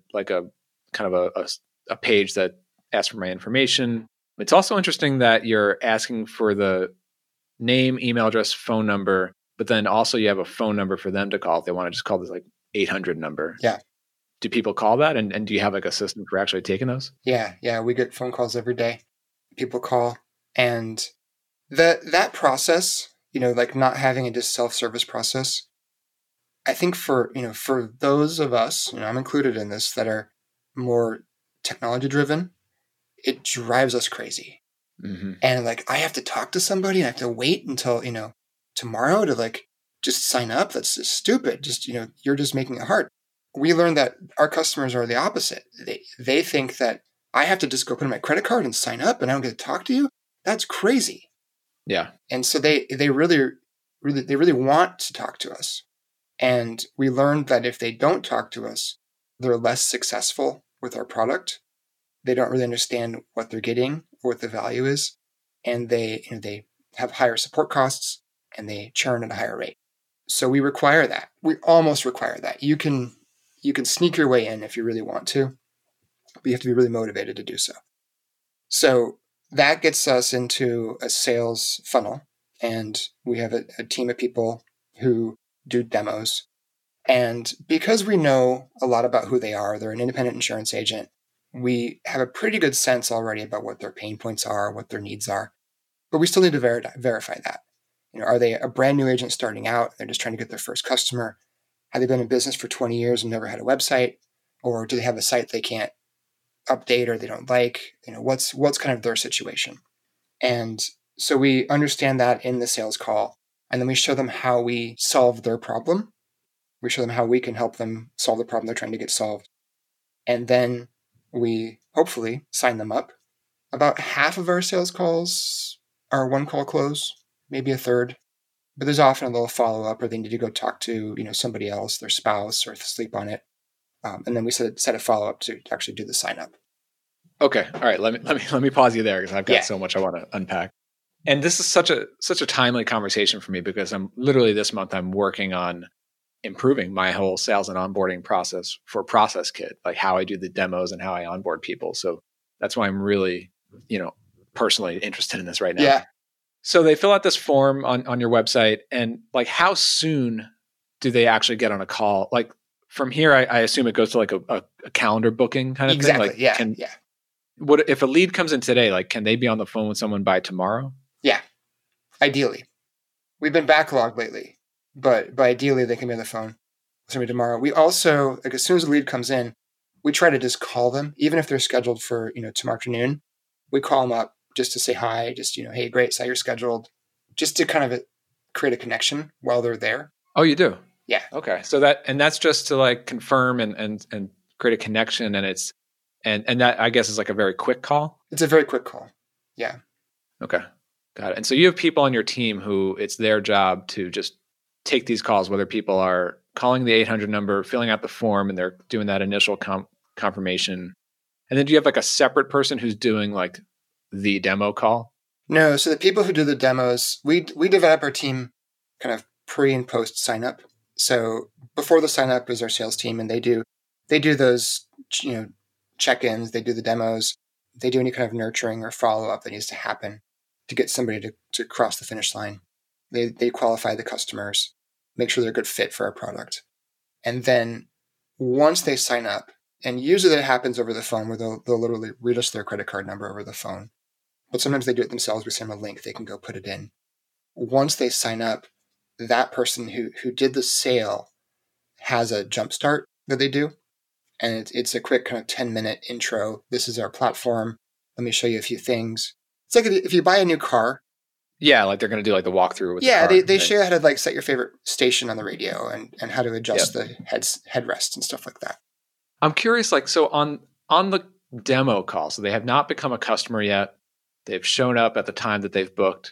page that asks for my information. It's also interesting that you're asking for the name, email address, phone number, but then also you have a phone number for them to call if they want to just call this like 800 number. Yeah. Do people call that? And do you have like a system for actually taking those? Yeah. We get phone calls every day. People call. And that process, like not having a just self-service process, I think for those of us, I'm included in this, that are more technology driven, it drives us crazy. Mm-hmm. And like, I have to talk to somebody and I have to wait until, tomorrow to like just sign up. That's just stupid. Just, you're just making it hard. We learned that our customers are the opposite. They think that I have to just go put in my credit card and sign up and I don't get to talk to you. That's crazy. Yeah. And so they really want to talk to us. And we learned that if they don't talk to us, they're less successful with our product. They don't really understand what they're getting or what the value is. And they have higher support costs and they churn at a higher rate. So we require that. We almost require that. You can sneak your way in if you really want to, but you have to be really motivated to do so. So that gets us into a sales funnel, and we have a team of people who do demos. And because we know a lot about who they are, they're an independent insurance agent, we have a pretty good sense already about what their pain points are, what their needs are. But we still need to verify that. Are they a brand new agent starting out? They're just trying to get their first customer. Have they been in business for 20 years and never had a website? Or do they have a site they can't update or they don't like? What's kind of their situation? And so we understand that in the sales call, and then we show them how we solve their problem. We show them how we can help them solve the problem they're trying to get solved. And then we hopefully sign them up. About half of our sales calls are one call close, maybe a third. But there's often a little follow-up, or they need to go talk to somebody else, their spouse, or sleep on it. And then we set a follow-up to actually do the sign-up. Okay. All right. Let me pause you there because I've got so much I want to unpack. And this is such a timely conversation for me because I'm literally this month I'm working on improving my whole sales and onboarding process for Process Kit, like how I do the demos and how I onboard people. So that's why I'm really, personally interested in this right now. Yeah. So they fill out this form on your website, and like how soon do they actually get on a call? Like from here, I assume it goes to like a calendar booking kind of exactly. thing. Like, yeah. What if a lead comes in today? Like, can they be on the phone with someone by tomorrow? Yeah, ideally. We've been backlogged lately, but ideally they can be on the phone with somebody tomorrow. We also, like as soon as the lead comes in, we try to just call them, even if they're scheduled for tomorrow afternoon. We call them up just to say hi, just hey, great, saw you're scheduled, just to kind of create a connection while they're there. Oh, you do? Yeah. Okay, so that's just to like confirm and create a connection, and it's and that I guess is like a very quick call. It's a very quick call. Yeah. Okay. Got it. And so you have people on your team who it's their job to just take these calls, whether people are calling the 800 number, filling out the form, and they're doing that initial confirmation. And then do you have like a separate person who's doing like the demo call? No. So the people who do the demos, we develop our team kind of pre and post sign up. So before the sign up is our sales team, and they do those, check-ins, they do the demos, they do any kind of nurturing or follow-up that needs to happen to get somebody to cross the finish line. They qualify the customers, make sure they're a good fit for our product. And then once they sign up, and usually that happens over the phone where they'll literally read us their credit card number over the phone. But sometimes they do it themselves. We send them a link, they can go put it in. Once they sign up, that person who did the sale has a jump start that they do. And it's a quick kind of 10-minute intro. This is our platform. Let me show you a few things. It's like if you buy a new car. Yeah, like they're going to do like the walkthrough with the car. Yeah, they show you how to like set your favorite station on the radio and how to adjust the headrest and stuff like that. I'm curious, like, so on the demo call, so they have not become a customer yet. They've shown up at the time that they've booked.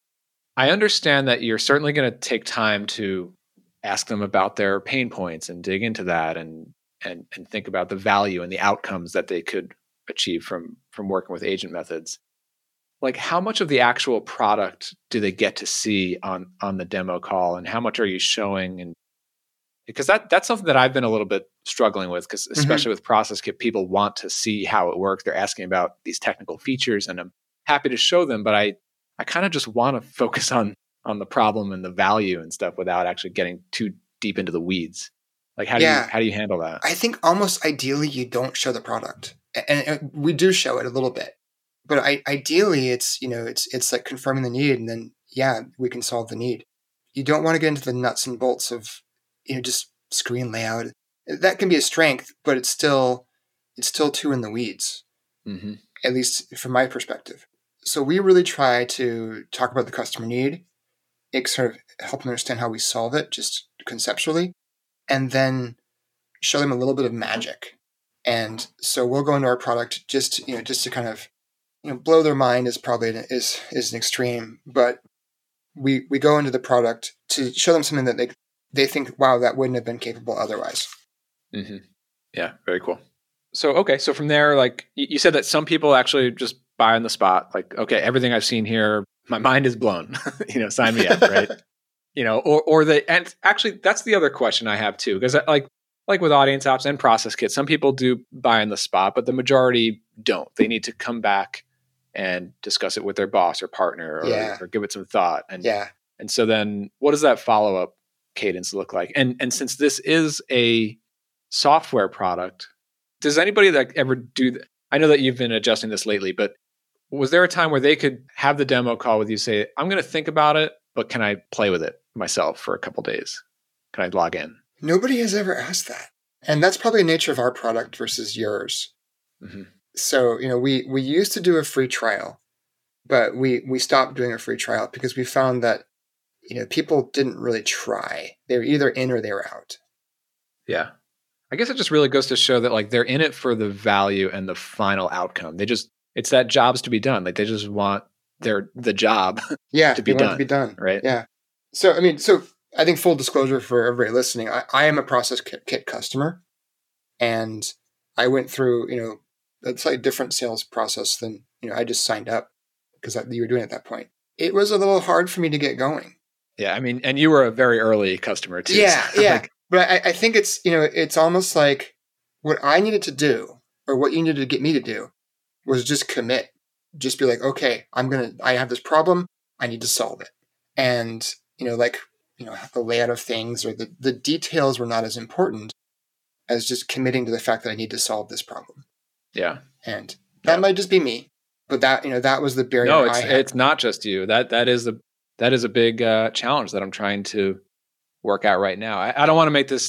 I understand that you're certainly going to take time to ask them about their pain points and dig into that and think about the value and the outcomes that they could achieve from working with agent methods. Like, how much of the actual product do they get to see on the demo call, and how much are you showing? And because that's something that I've been a little bit struggling with, because especially with Process Kit, people want to see how it works. They're asking about these technical features, and I'm happy to show them, but I kind of just want to focus on the problem and the value and stuff without actually getting too deep into the weeds. Like, how do you handle that? I think almost ideally you don't show the product, and we do show it a little bit, but ideally it's it's like confirming the need, and then we can solve the need. You don't want to get into the nuts and bolts of just screen layout. That can be a strength, but it's still too in the weeds, at least from my perspective. So we really try to talk about the customer need, sort of help them understand how we solve it, just conceptually, and then show them a little bit of magic. And so we'll go into our product just to kind of blow their mind is probably is an extreme, but we go into the product to show them something that they think, wow, that wouldn't have been capable otherwise. Yeah, very cool. So from there, like you said that some people actually just buy on the spot, like, okay, everything I've seen here, my mind is blown. Sign me up, right? and actually that's the other question I have too, because like with Audience Ops and Process Kit, some people do buy on the spot, but the majority don't. They need to come back and discuss it with their boss or partner or give it some thought. And so then what does that follow-up cadence look like? And since this is a software product, does anybody that ever do that? I know that you've been adjusting this lately, but was there a time where they could have the demo call with you, say, I'm going to think about it, but can I play with it myself for a couple days? Can I log in? Nobody has ever asked that. And that's probably the nature of our product versus yours. Mm-hmm. So, we used to do a free trial, but we stopped doing a free trial because we found that, people didn't really try. They were either in or they were out. Yeah. I guess it just really goes to show that like they're in it for the value and the final outcome. It's that job's to be done. Like they just want the job to be done. Right. Yeah. So, I think full disclosure for everybody listening, I am a Process Kit customer, and I went through, a slightly different sales process than, I just signed up because you were doing it at that point. It was a little hard for me to get going. Yeah. and you were a very early customer too. Yeah. So yeah. But I think it's, it's almost like what I needed to do or what you needed to get me to do was just commit, just be like, okay, I have this problem. I need to solve it. And, the layout of things or the details were not as important as just committing to the fact that I need to solve this problem. Yeah. And that might just be me, but that was the barrier. No, it's not just you. That is a big challenge that I'm trying to work out right now. I don't want to make this,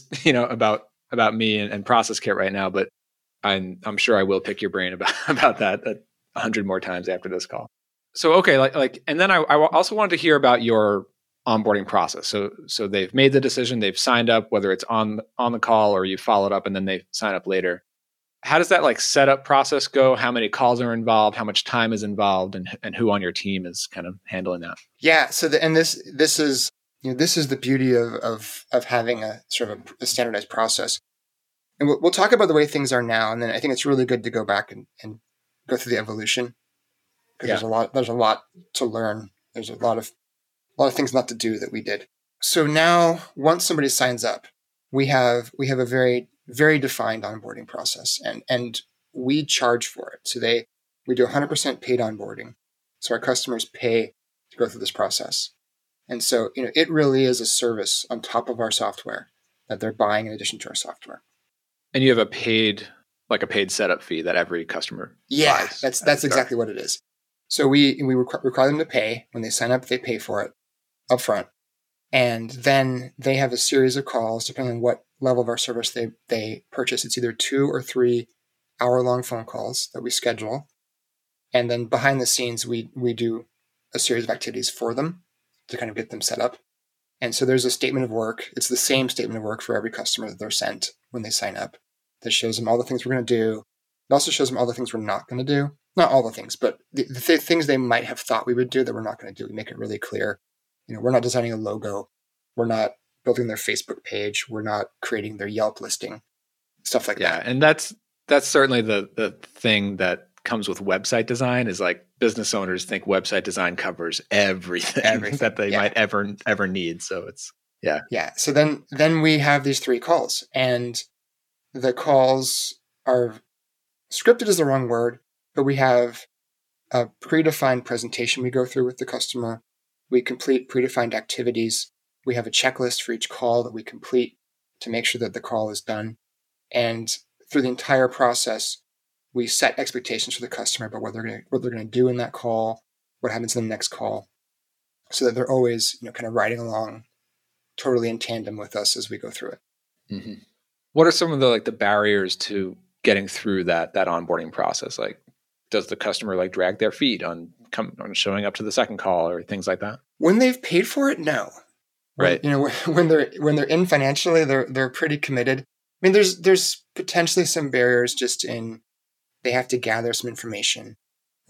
about me and Process Kit right now, but I'm sure I will pick your brain about that 100 more times after this call. So, okay. And then I also wanted to hear about your onboarding process. So they've made the decision, they've signed up, whether it's on the call or you followed up and then they sign up later. How does that setup process go? How many calls are involved? How much time is involved? And who on your team is kind of handling that? Yeah. So this is the beauty of having a sort of a standardized process. And we'll talk about the way things are now. And then I think it's really good to go back and go through the evolution because there's a lot to learn. There's a lot of things not to do that we did. So now once somebody signs up, we have a very, very defined onboarding process and we charge for it. So we do 100% paid onboarding. So our customers pay to go through this process. And so, it really is a service on top of our software that they're buying in addition to our software. And you have a paid setup fee that every customer buys. That's exactly what it is. So we require them to pay. When they sign up, they pay for it upfront. And then they have a series of calls, depending on what level of our service they purchase. It's either 2 or 3 hour-long phone calls that we schedule. And then behind the scenes, we do a series of activities for them to kind of get them set up. And so there's a statement of work. It's the same statement of work for every customer that they're sent when they sign up. That shows them all the things we're going to do. It also shows them all the things we're not going to do. Not all the things, but the things they might have thought we would do that we're not going to do. We make it really clear. We're not designing a logo. We're not building their Facebook page. We're not creating their Yelp listing, stuff like that. Yeah, and that's certainly the thing that comes with website design is business owners think website design covers everything that they might ever need. So it's Yeah. So then we have these 3 calls, and the calls are scripted is the wrong word, but we have a predefined presentation we go through with the customer. We complete predefined activities. We have a checklist for each call that we complete to make sure that the call is done. And through the entire process, we set expectations for the customer about what they're going to do in that call, what happens in the next call, so that they're always kind of riding along totally in tandem with us as we go through it. Mm-hmm. What are some of the barriers to getting through that onboarding process? Does the customer drag their feet on showing up to the second call or things like that? When they've paid for it, no. Right. When they're in financially, they're pretty committed. I mean, there's potentially some barriers just in they have to gather some information,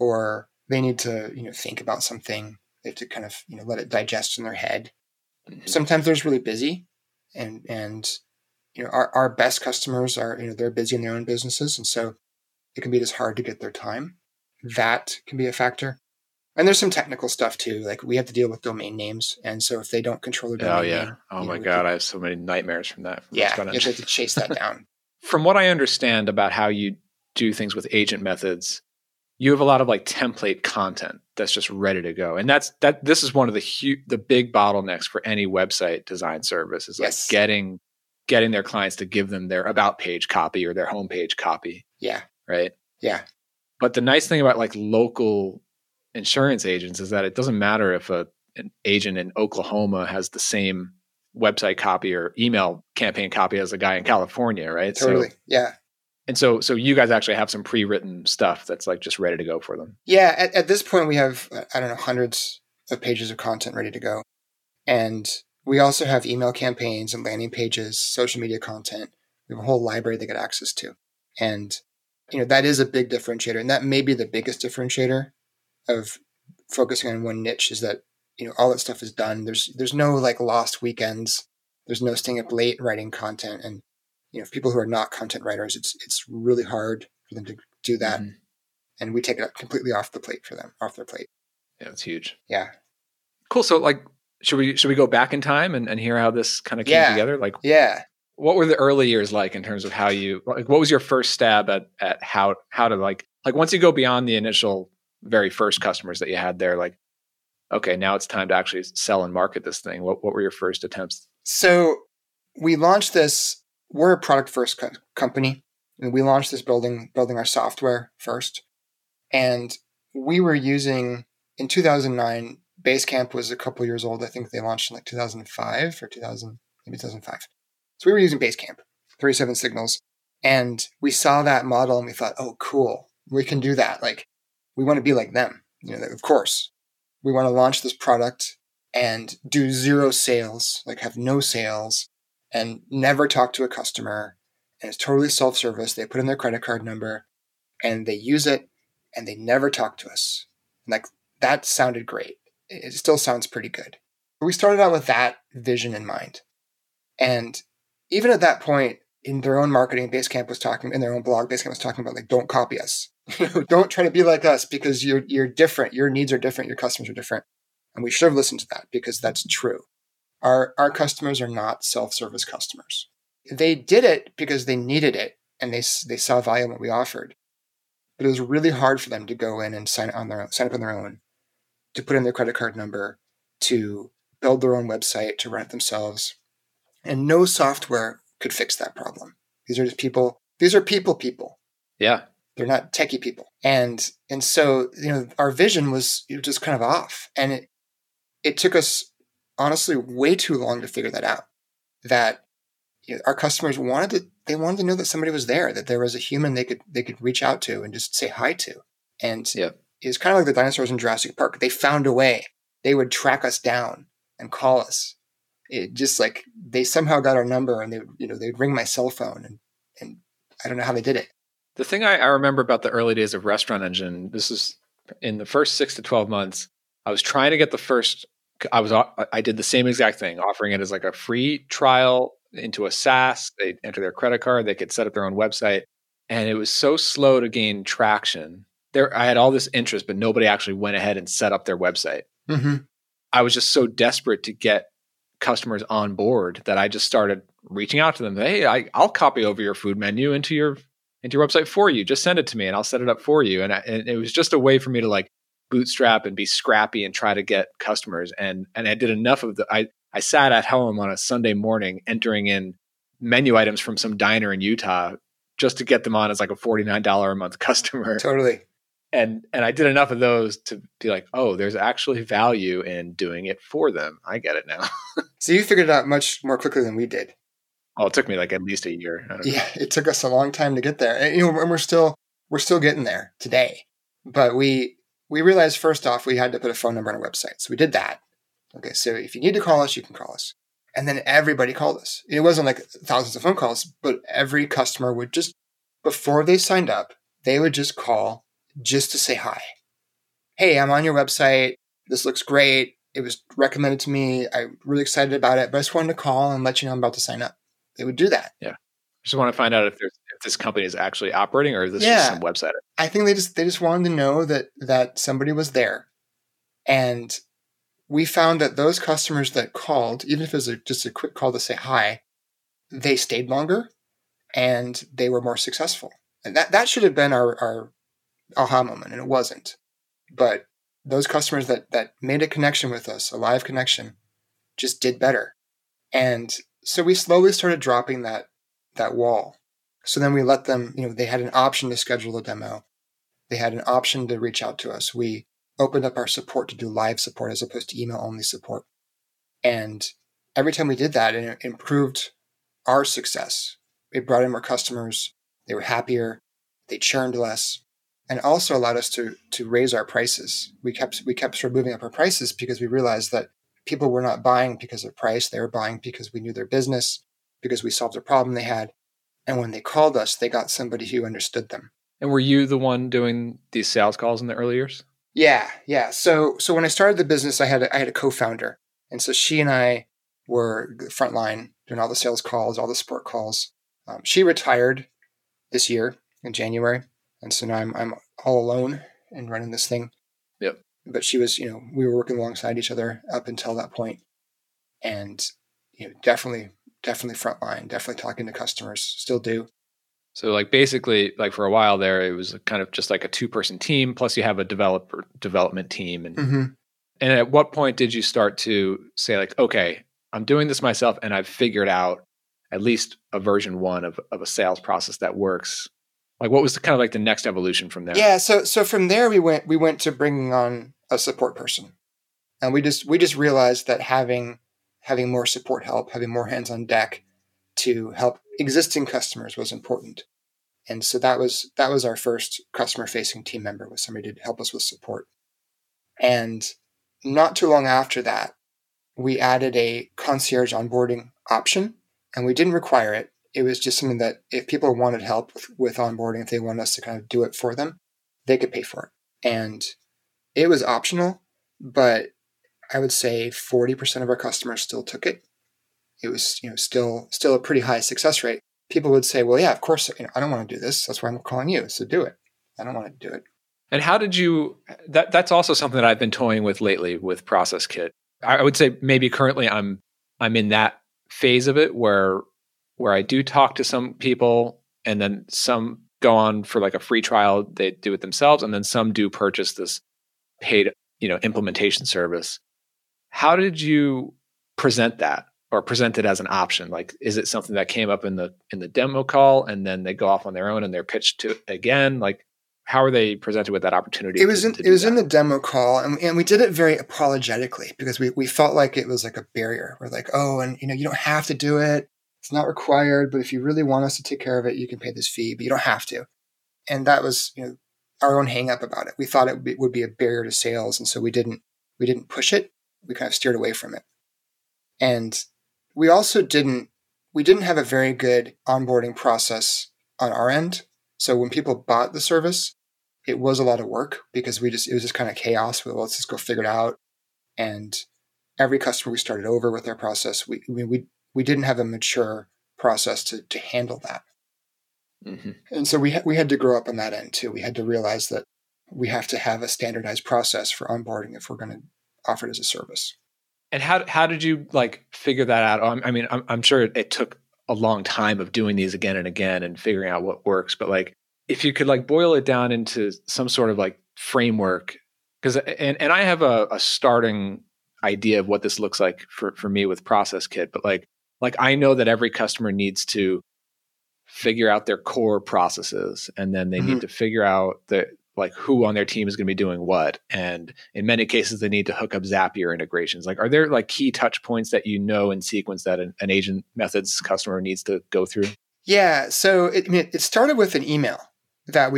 or they need to think about something. They have to kind of let it digest in their head. Mm-hmm. Sometimes they're just really busy, and our best customers are they're busy in their own businesses, and so it can be just hard to get their time. That can be a factor. And there's some technical stuff too. Like we have to deal with domain names. And so if they don't control the domain name. Oh my God. I have so many nightmares from that. Yeah. You have to chase that down. From what I understand about how you do things with agent methods, you have a lot of like template content that's just ready to go. And this is one of the big bottlenecks for any website design service is like getting their clients to give them their about page copy or their homepage copy. Yeah. Right. Yeah. But the nice thing about like local insurance agents is that it doesn't matter if an agent in Oklahoma has the same website copy or email campaign copy as a guy in California, right? Totally. Yeah. And so you guys actually have some pre-written stuff that's like just ready to go for them. Yeah. At this point, we have, I don't know, hundreds of pages of content ready to go. And we also have email campaigns and landing pages, social media content. We have a whole library they get access to. And, that is a big differentiator. And that may be the biggest differentiator of focusing on one niche is that, all that stuff is done. There's no like lost weekends. There's no staying up late writing content. And, people who are not content writers, it's really hard for them to do that. Mm-hmm. And we take it completely off their plate. Yeah, it's huge. Yeah. Cool. So like, should we go back in time and hear how this kind of came together? Like, what were the early years like in terms of how what was your first stab at how to like once you go beyond the initial very first customers that you had there, like, okay, now it's time to actually sell and market this thing. What were your first attempts? So we launched this. We're a product first company, and we launched this building our software first. And we were using in 2009. Basecamp was a couple years old. I think they launched in like 2005 or 2005. So we were using Basecamp, 37 Signals, and we saw that model and we thought, oh, cool, we can do that. Like, we want to be like them. Of course, we want to launch this product and do zero sales, like have no sales and never talk to a customer. And it's totally self-service. They put in their credit card number and they use it and they never talk to us. And like, that sounded great. It still sounds pretty good. But we started out with that vision in mind. And even at that point, in their own marketing, Basecamp was talking, in their own blog, Basecamp was talking about like, don't copy us. Don't try to be like us because you're different. Your needs are different. Your customers are different. And we should have listened to that because that's true. Our customers are not self-service customers. They did it because they needed it and they saw value in what we offered. But it was really hard for them to go in and sign up on their own, to put in their credit card number, to build their own website, to run it themselves. And no software could fix that problem. These are just people. These are people. Yeah. They're not techie people. And so, our vision was just kind of off. And it took us, honestly, way too long to figure that out. That our customers wanted to know that somebody was there, that there was a human they could reach out to and just say hi to. And it's kind of like the dinosaurs in Jurassic Park. They found a way. They would track us down and call us. It just like they somehow got our number and they'd ring my cell phone and I don't know how they did it. The thing I remember about the early days of Restaurant Engine, this is in the first 6 to 12 months, I was trying to get I did the same exact thing, offering it as like a free trial into a SaaS. They enter their credit card, they could set up their own website. And it was so slow to gain traction. I had all this interest, but nobody actually went ahead and set up their website. Mm-hmm. I was just so desperate to get customers on board that I just started reaching out to them. Hey, I'll copy over your food menu into your website for you. Just send it to me and I'll set it up for you. And it was just a way for me to like bootstrap and be scrappy and try to get customers. And I did enough of I sat at home on a Sunday morning entering in menu items from some diner in Utah just to get them on as like a $49 a month customer. Totally. And I did enough of those to be like, oh, there's actually value in doing it for them. I get it now. So you figured it out much more quickly than we did. Oh, it took me like at least a year. I don't know. Yeah, it took us a long time to get there. And, and we're still getting there today. But we realized first off, we had to put a phone number on our website. So we did that. Okay, so if you need to call us, you can call us. And then everybody called us. It wasn't like thousands of phone calls, but every customer would just, before they signed up, they would just call just to say hi. Hey, I'm on your website. This looks great. It was recommended to me. I'm really excited about it, but I just wanted to call and let you know I'm about to sign up. They would do that. Yeah. I just want to find out if this company is actually operating or is this just some website? I think they just wanted to know that somebody was there And we found that those customers that called, even if it was just a quick call to say hi, they stayed longer and they were more successful. And that should have been our aha moment, and it wasn't. But those customers that made a connection with us, a live connection, just did better. And so we slowly started dropping that wall. So then we let them, they had an option to schedule a demo. They had an option to reach out to us. We opened up our support to do live support as opposed to email only support. And every time we did that, it improved our success. It brought in more customers. They were happier. They churned less, and also allowed us to raise our prices. We kept sort of moving up our prices because we realized that people were not buying because of price. They were buying because we knew their business, because we solved a problem they had. And when they called us, they got somebody who understood them. And were you the one doing these sales calls in the early years? Yeah. So when I started the business, I had a co-founder. And so she and I were frontline doing all the sales calls, all the support calls. She retired this year in January. And so now I'm all alone and running this thing. Yep. But she was, we were working alongside each other up until that point. And, definitely frontline, definitely talking to customers, still do. So basically for a while there, it was kind of just like a 2-person team, plus you have a development team. And Mm-hmm. And at what point did you start to say okay, I'm doing this myself and I've figured out at least a version 1 of a sales process that works? What was the next evolution from there? Yeah. So from there we went to bringing on a support person, and we just realized that having more support help, having more hands on deck to help existing customers was important. And so that was our first customer facing team member, was somebody to help us with support. And not too long after that, we added a concierge onboarding option, and we didn't require it. It was just something that if people wanted help with onboarding, if they wanted us to kind of do it for them, they could pay for it. And it was optional, but I would say 40% of our customers still took it. It was, still a pretty high success rate. People would say, well, yeah, of course, I don't want to do this. That's why I'm calling you. So do it. I don't want to do it. And how did you, that's also something that I've been toying with lately with Process Kit. I would say maybe currently I'm in that phase of it where I do talk to some people, and then some go on for a free trial, they do it themselves, and then some do purchase this paid, implementation service. How did you present that, or present it as an option? Is it something that came up in the demo call and then they go off on their own and they're pitched to again? How are they presented with that opportunity? It was in the demo call, and we did it very apologetically because we felt like it was a barrier. We're you don't have to do it. It's not required, but if you really want us to take care of it, you can pay this fee, but you don't have to. And that was, our own hang up about it. We thought it would be a barrier to sales, and so we didn't push it. We kind of steered away from it. And we also didn't have a very good onboarding process on our end. So when people bought the service, it was a lot of work because it was just kind of chaos. Well, let's just go figure it out. And every customer we started over with their process. We didn't have a mature process to handle that. Mm-hmm. And so we had to grow up on that end too. We had to realize that we have to have a standardized process for onboarding if we're going to offer it as a service. And how did you figure that out? I mean, I'm sure it took a long time of doing these again and again and figuring out what works. But if you could boil it down into some sort of framework, because and I have a starting idea of what this looks like for me with Process Kit, but I know that every customer needs to figure out their core processes, and then they need to figure out who on their team is going to be doing what. And in many cases, they need to hook up Zapier integrations. Are there key touch points that in sequence that an Agent Methods customer needs to go through? Yeah. So it started with an email that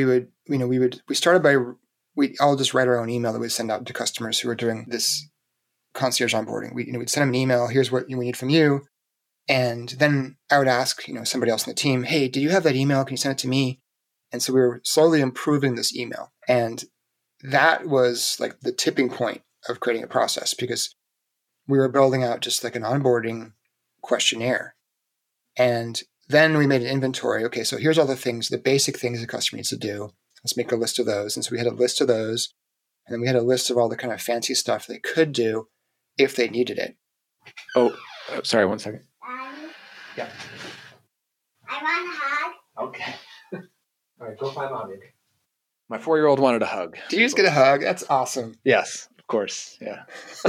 we'd all just write our own email that we'd send out to customers who were doing this concierge onboarding. We'd send them an email. Here's what we need from you. And then I would ask, somebody else in the team, hey, do you have that email? Can you send it to me? And so we were slowly improving this email. And that was the tipping point of creating a process, because we were building out just an onboarding questionnaire. And then we made an inventory. Okay, so here's all the basic things the customer needs to do. Let's make a list of those. And so we had a list of those. And then we had a list of all the kind of fancy stuff they could do if they needed it. Oh, sorry, 1 second. Yeah. I want a hug. Okay. All right, go find mommy. My 4-year-old wanted a hug. Do you just get a hug? That's awesome. Yes, of course. Yeah.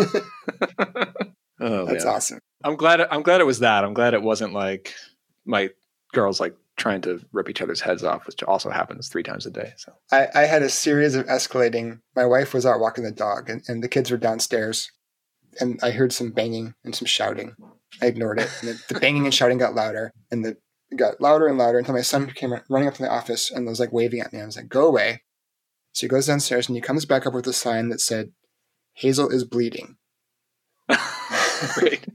Oh, That's man. awesome. I'm glad it was that. I'm glad it wasn't like my girls like trying to rip each other's heads off, which also happens 3 times a day. So I had a series of escalating. My wife was out walking the dog, and the kids were downstairs, and I heard some banging and some shouting. I ignored it, and the banging and shouting got louder, and it got louder and louder until my son came running up to my office and was like waving at me. I was like, "Go away!" So he goes downstairs and he comes back up with a sign that said, "Hazel is bleeding." great.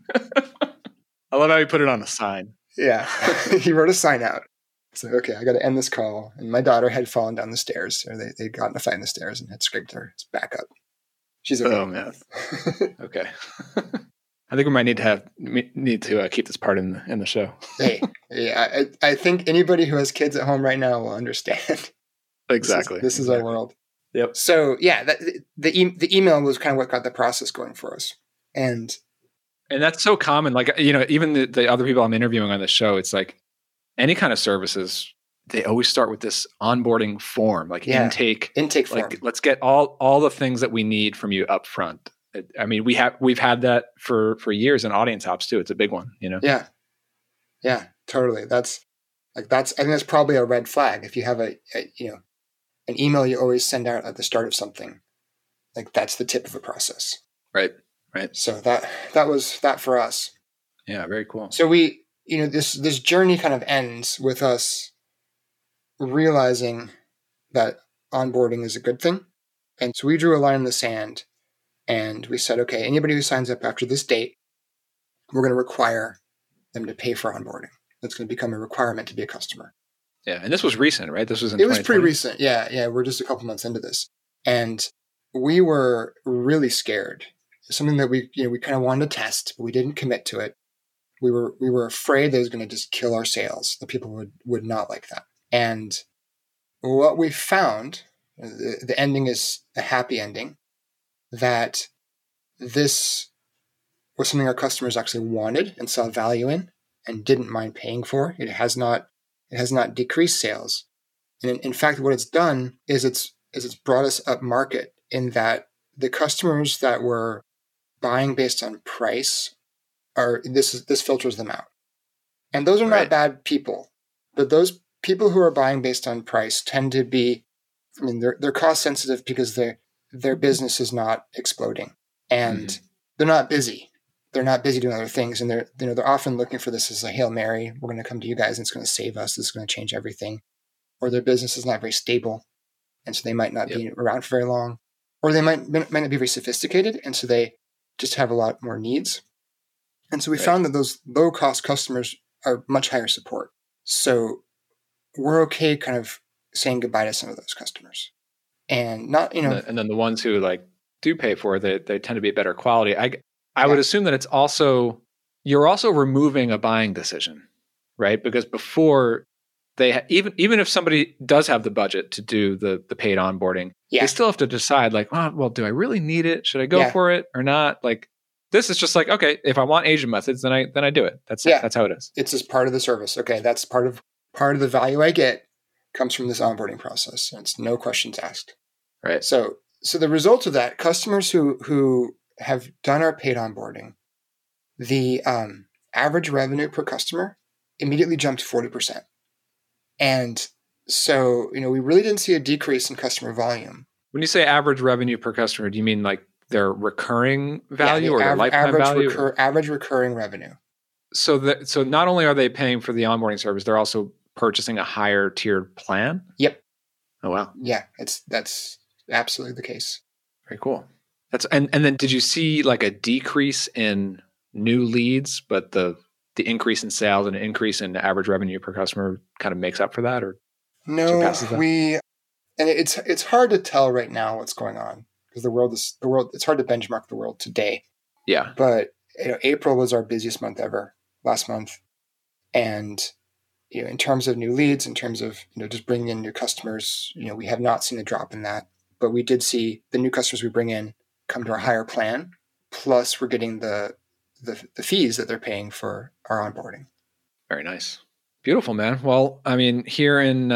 I love how you put it on a sign. Yeah, he wrote a sign out. So, okay, I got to end this call. And my daughter had fallen down the stairs, or they'd gotten in a fight in the stairs and had scraped her back up. She's okay. Oh, man. Okay. I think we might need to keep this part in the show. Hey, I think anybody who has kids at home right now will understand. Exactly. This is our world. Yep. So, yeah, the email was kind of what got the process going for us. And that's so common. Like, even the other people I'm interviewing on the show, it's like any kind of services, they always start with this onboarding form, like intake form. Like, let's get all the things that we need from you up front. I mean, we've had that for years in audience ops too. It's a big one, Yeah. Yeah, totally. I think that's probably a red flag. If you have an email you always send out at the start of something, like that's the tip of a process. Right. So that was that for us. Yeah, very cool. So we, this journey kind of ends with us realizing that onboarding is a good thing. And so we drew a line in the sand and we said, okay, anybody who signs up after this date, we're going to require them to pay for onboarding. That's going to become a requirement to be a customer. Yeah. And this was recent, right? This was in 2020. It was pretty recent. Yeah. We're just a couple months into this. And we were really scared. Something that we kind of wanted to test, but we didn't commit to it. We were afraid that it was going to just kill our sales. The people would not like that. And what we found, the ending is a happy ending, that this was something our customers actually wanted and saw value in and didn't mind paying for. It has not decreased sales. And in fact, what it's done is it's brought us up market in that the customers that were buying based on price this filters them out. And those are not bad people, but those people who are buying based on price tend to be, they're cost sensitive because their business is not exploding and they're not busy. They're not busy doing other things. And they're often looking for this as a Hail Mary. We're going to come to you guys and it's going to save us. This is going to change everything. Or their business is not very stable. And so they might not be around for very long. Or they might not be very sophisticated. And so they just have a lot more needs. And so we found that those low-cost customers are much higher support. So we're okay kind of saying goodbye to some of those customers. And not, And then the ones who do pay for it, they tend to be better quality. I would assume that it's also, you're also removing a buying decision, right? Because before even if somebody does have the budget to do the paid onboarding, they still have to decide well, do I really need it? Should I go for it or not? This is just okay, if I want Agent Methods, then I do it. That's how it is. It's just part of the service. Okay, that's part of the value I get comes from this onboarding process. And it's no questions asked. Right. So the result of that, customers who have done our paid onboarding, the average revenue per customer immediately jumped 40%. And so, we really didn't see a decrease in customer volume. When you say average revenue per customer, do you mean their recurring value or their lifetime value? Average recurring revenue. So not only are they paying for the onboarding service, they're also purchasing a higher tiered plan? Yep. Oh, wow. Yeah, that's absolutely the case. Very cool. And then did you see a decrease in new leads, but the increase in sales and an increase in average revenue per customer kind of makes up for that, or no? And it's hard to tell right now what's going on because the world. It's hard to benchmark the world today. Yeah. But April was our busiest month ever last month, and in terms of new leads, in terms of just bringing in new customers, we have not seen a drop in that. but we did see the new customers we bring in come to our higher plan. Plus, we're getting the fees that they're paying for our onboarding. Very nice. Beautiful, man. Well, I mean, here in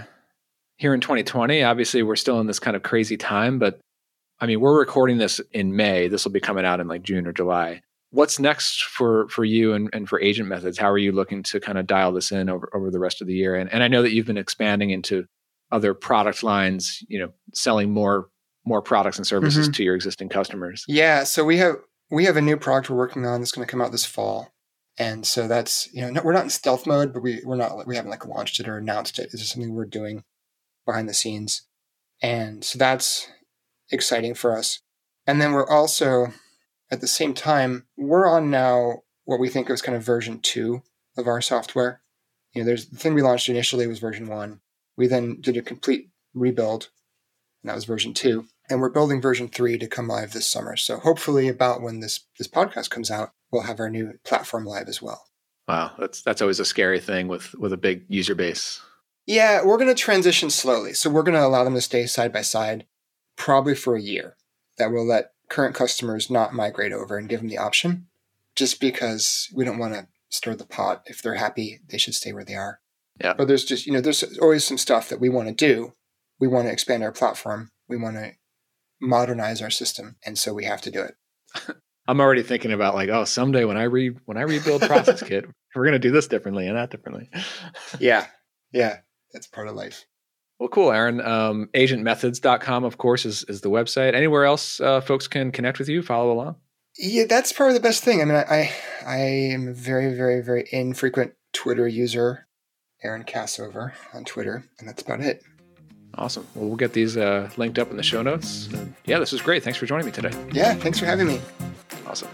2020, obviously we're still in this kind of crazy time, but I mean, we're recording this in May. This will be coming out in like June or July. What's next for you and for Agent Methods? How are you looking to kind of dial this in over the rest of the year? And I know that you've been expanding into other product lines, selling more products and services to your existing customers. Yeah. So we have a new product we're working on that's going to come out this fall. And so that's, we're not in stealth mode, but we haven't like launched it or announced it. It's just something we're doing behind the scenes. And so that's exciting for us. And then we're also, at the same time, we're on now what we think of as kind of version 2 of our software. There's the thing we launched initially was version 1. We then did a complete rebuild, and that was version 2. And we're building version 3 to come live this summer. So hopefully about when this podcast comes out, we'll have our new platform live as well. Wow, that's always a scary thing with a big user base. Yeah, we're going to transition slowly. So we're going to allow them to stay side by side, probably for a year. That will let current customers not migrate over and give them the option, just because we don't want to stir the pot. If they're happy, they should stay where they are. Yeah. But there's just, there's always some stuff that we want to do. We want to expand our platform. We want to modernize our system. And so we have to do it. I'm already thinking about like, oh, someday when I rebuild Process Kit, we're going to do this differently and that differently. Yeah. That's part of life. Well, cool, Aaron. Agentmethods.com, of course, is the website. Anywhere else folks can connect with you, follow along? Yeah, that's probably the best thing. I mean, I am a very, very, very infrequent Twitter user, Aaron Cassover on Twitter, and that's about it. Awesome. Well, we'll get these linked up in the show notes. Yeah, this was great. Thanks for joining me today. Yeah, thanks for having me. Awesome.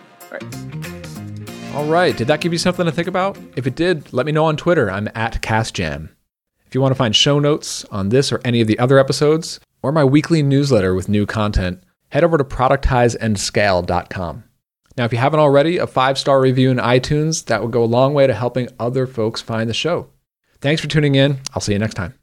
All right. Did that give you something to think about? If it did, let me know on Twitter. I'm @CastJam. If you want to find show notes on this or any of the other episodes, or my weekly newsletter with new content, head over to productizeandscale.com. Now, if you haven't already, a 5-star review in iTunes, that would go a long way to helping other folks find the show. Thanks for tuning in. I'll see you next time.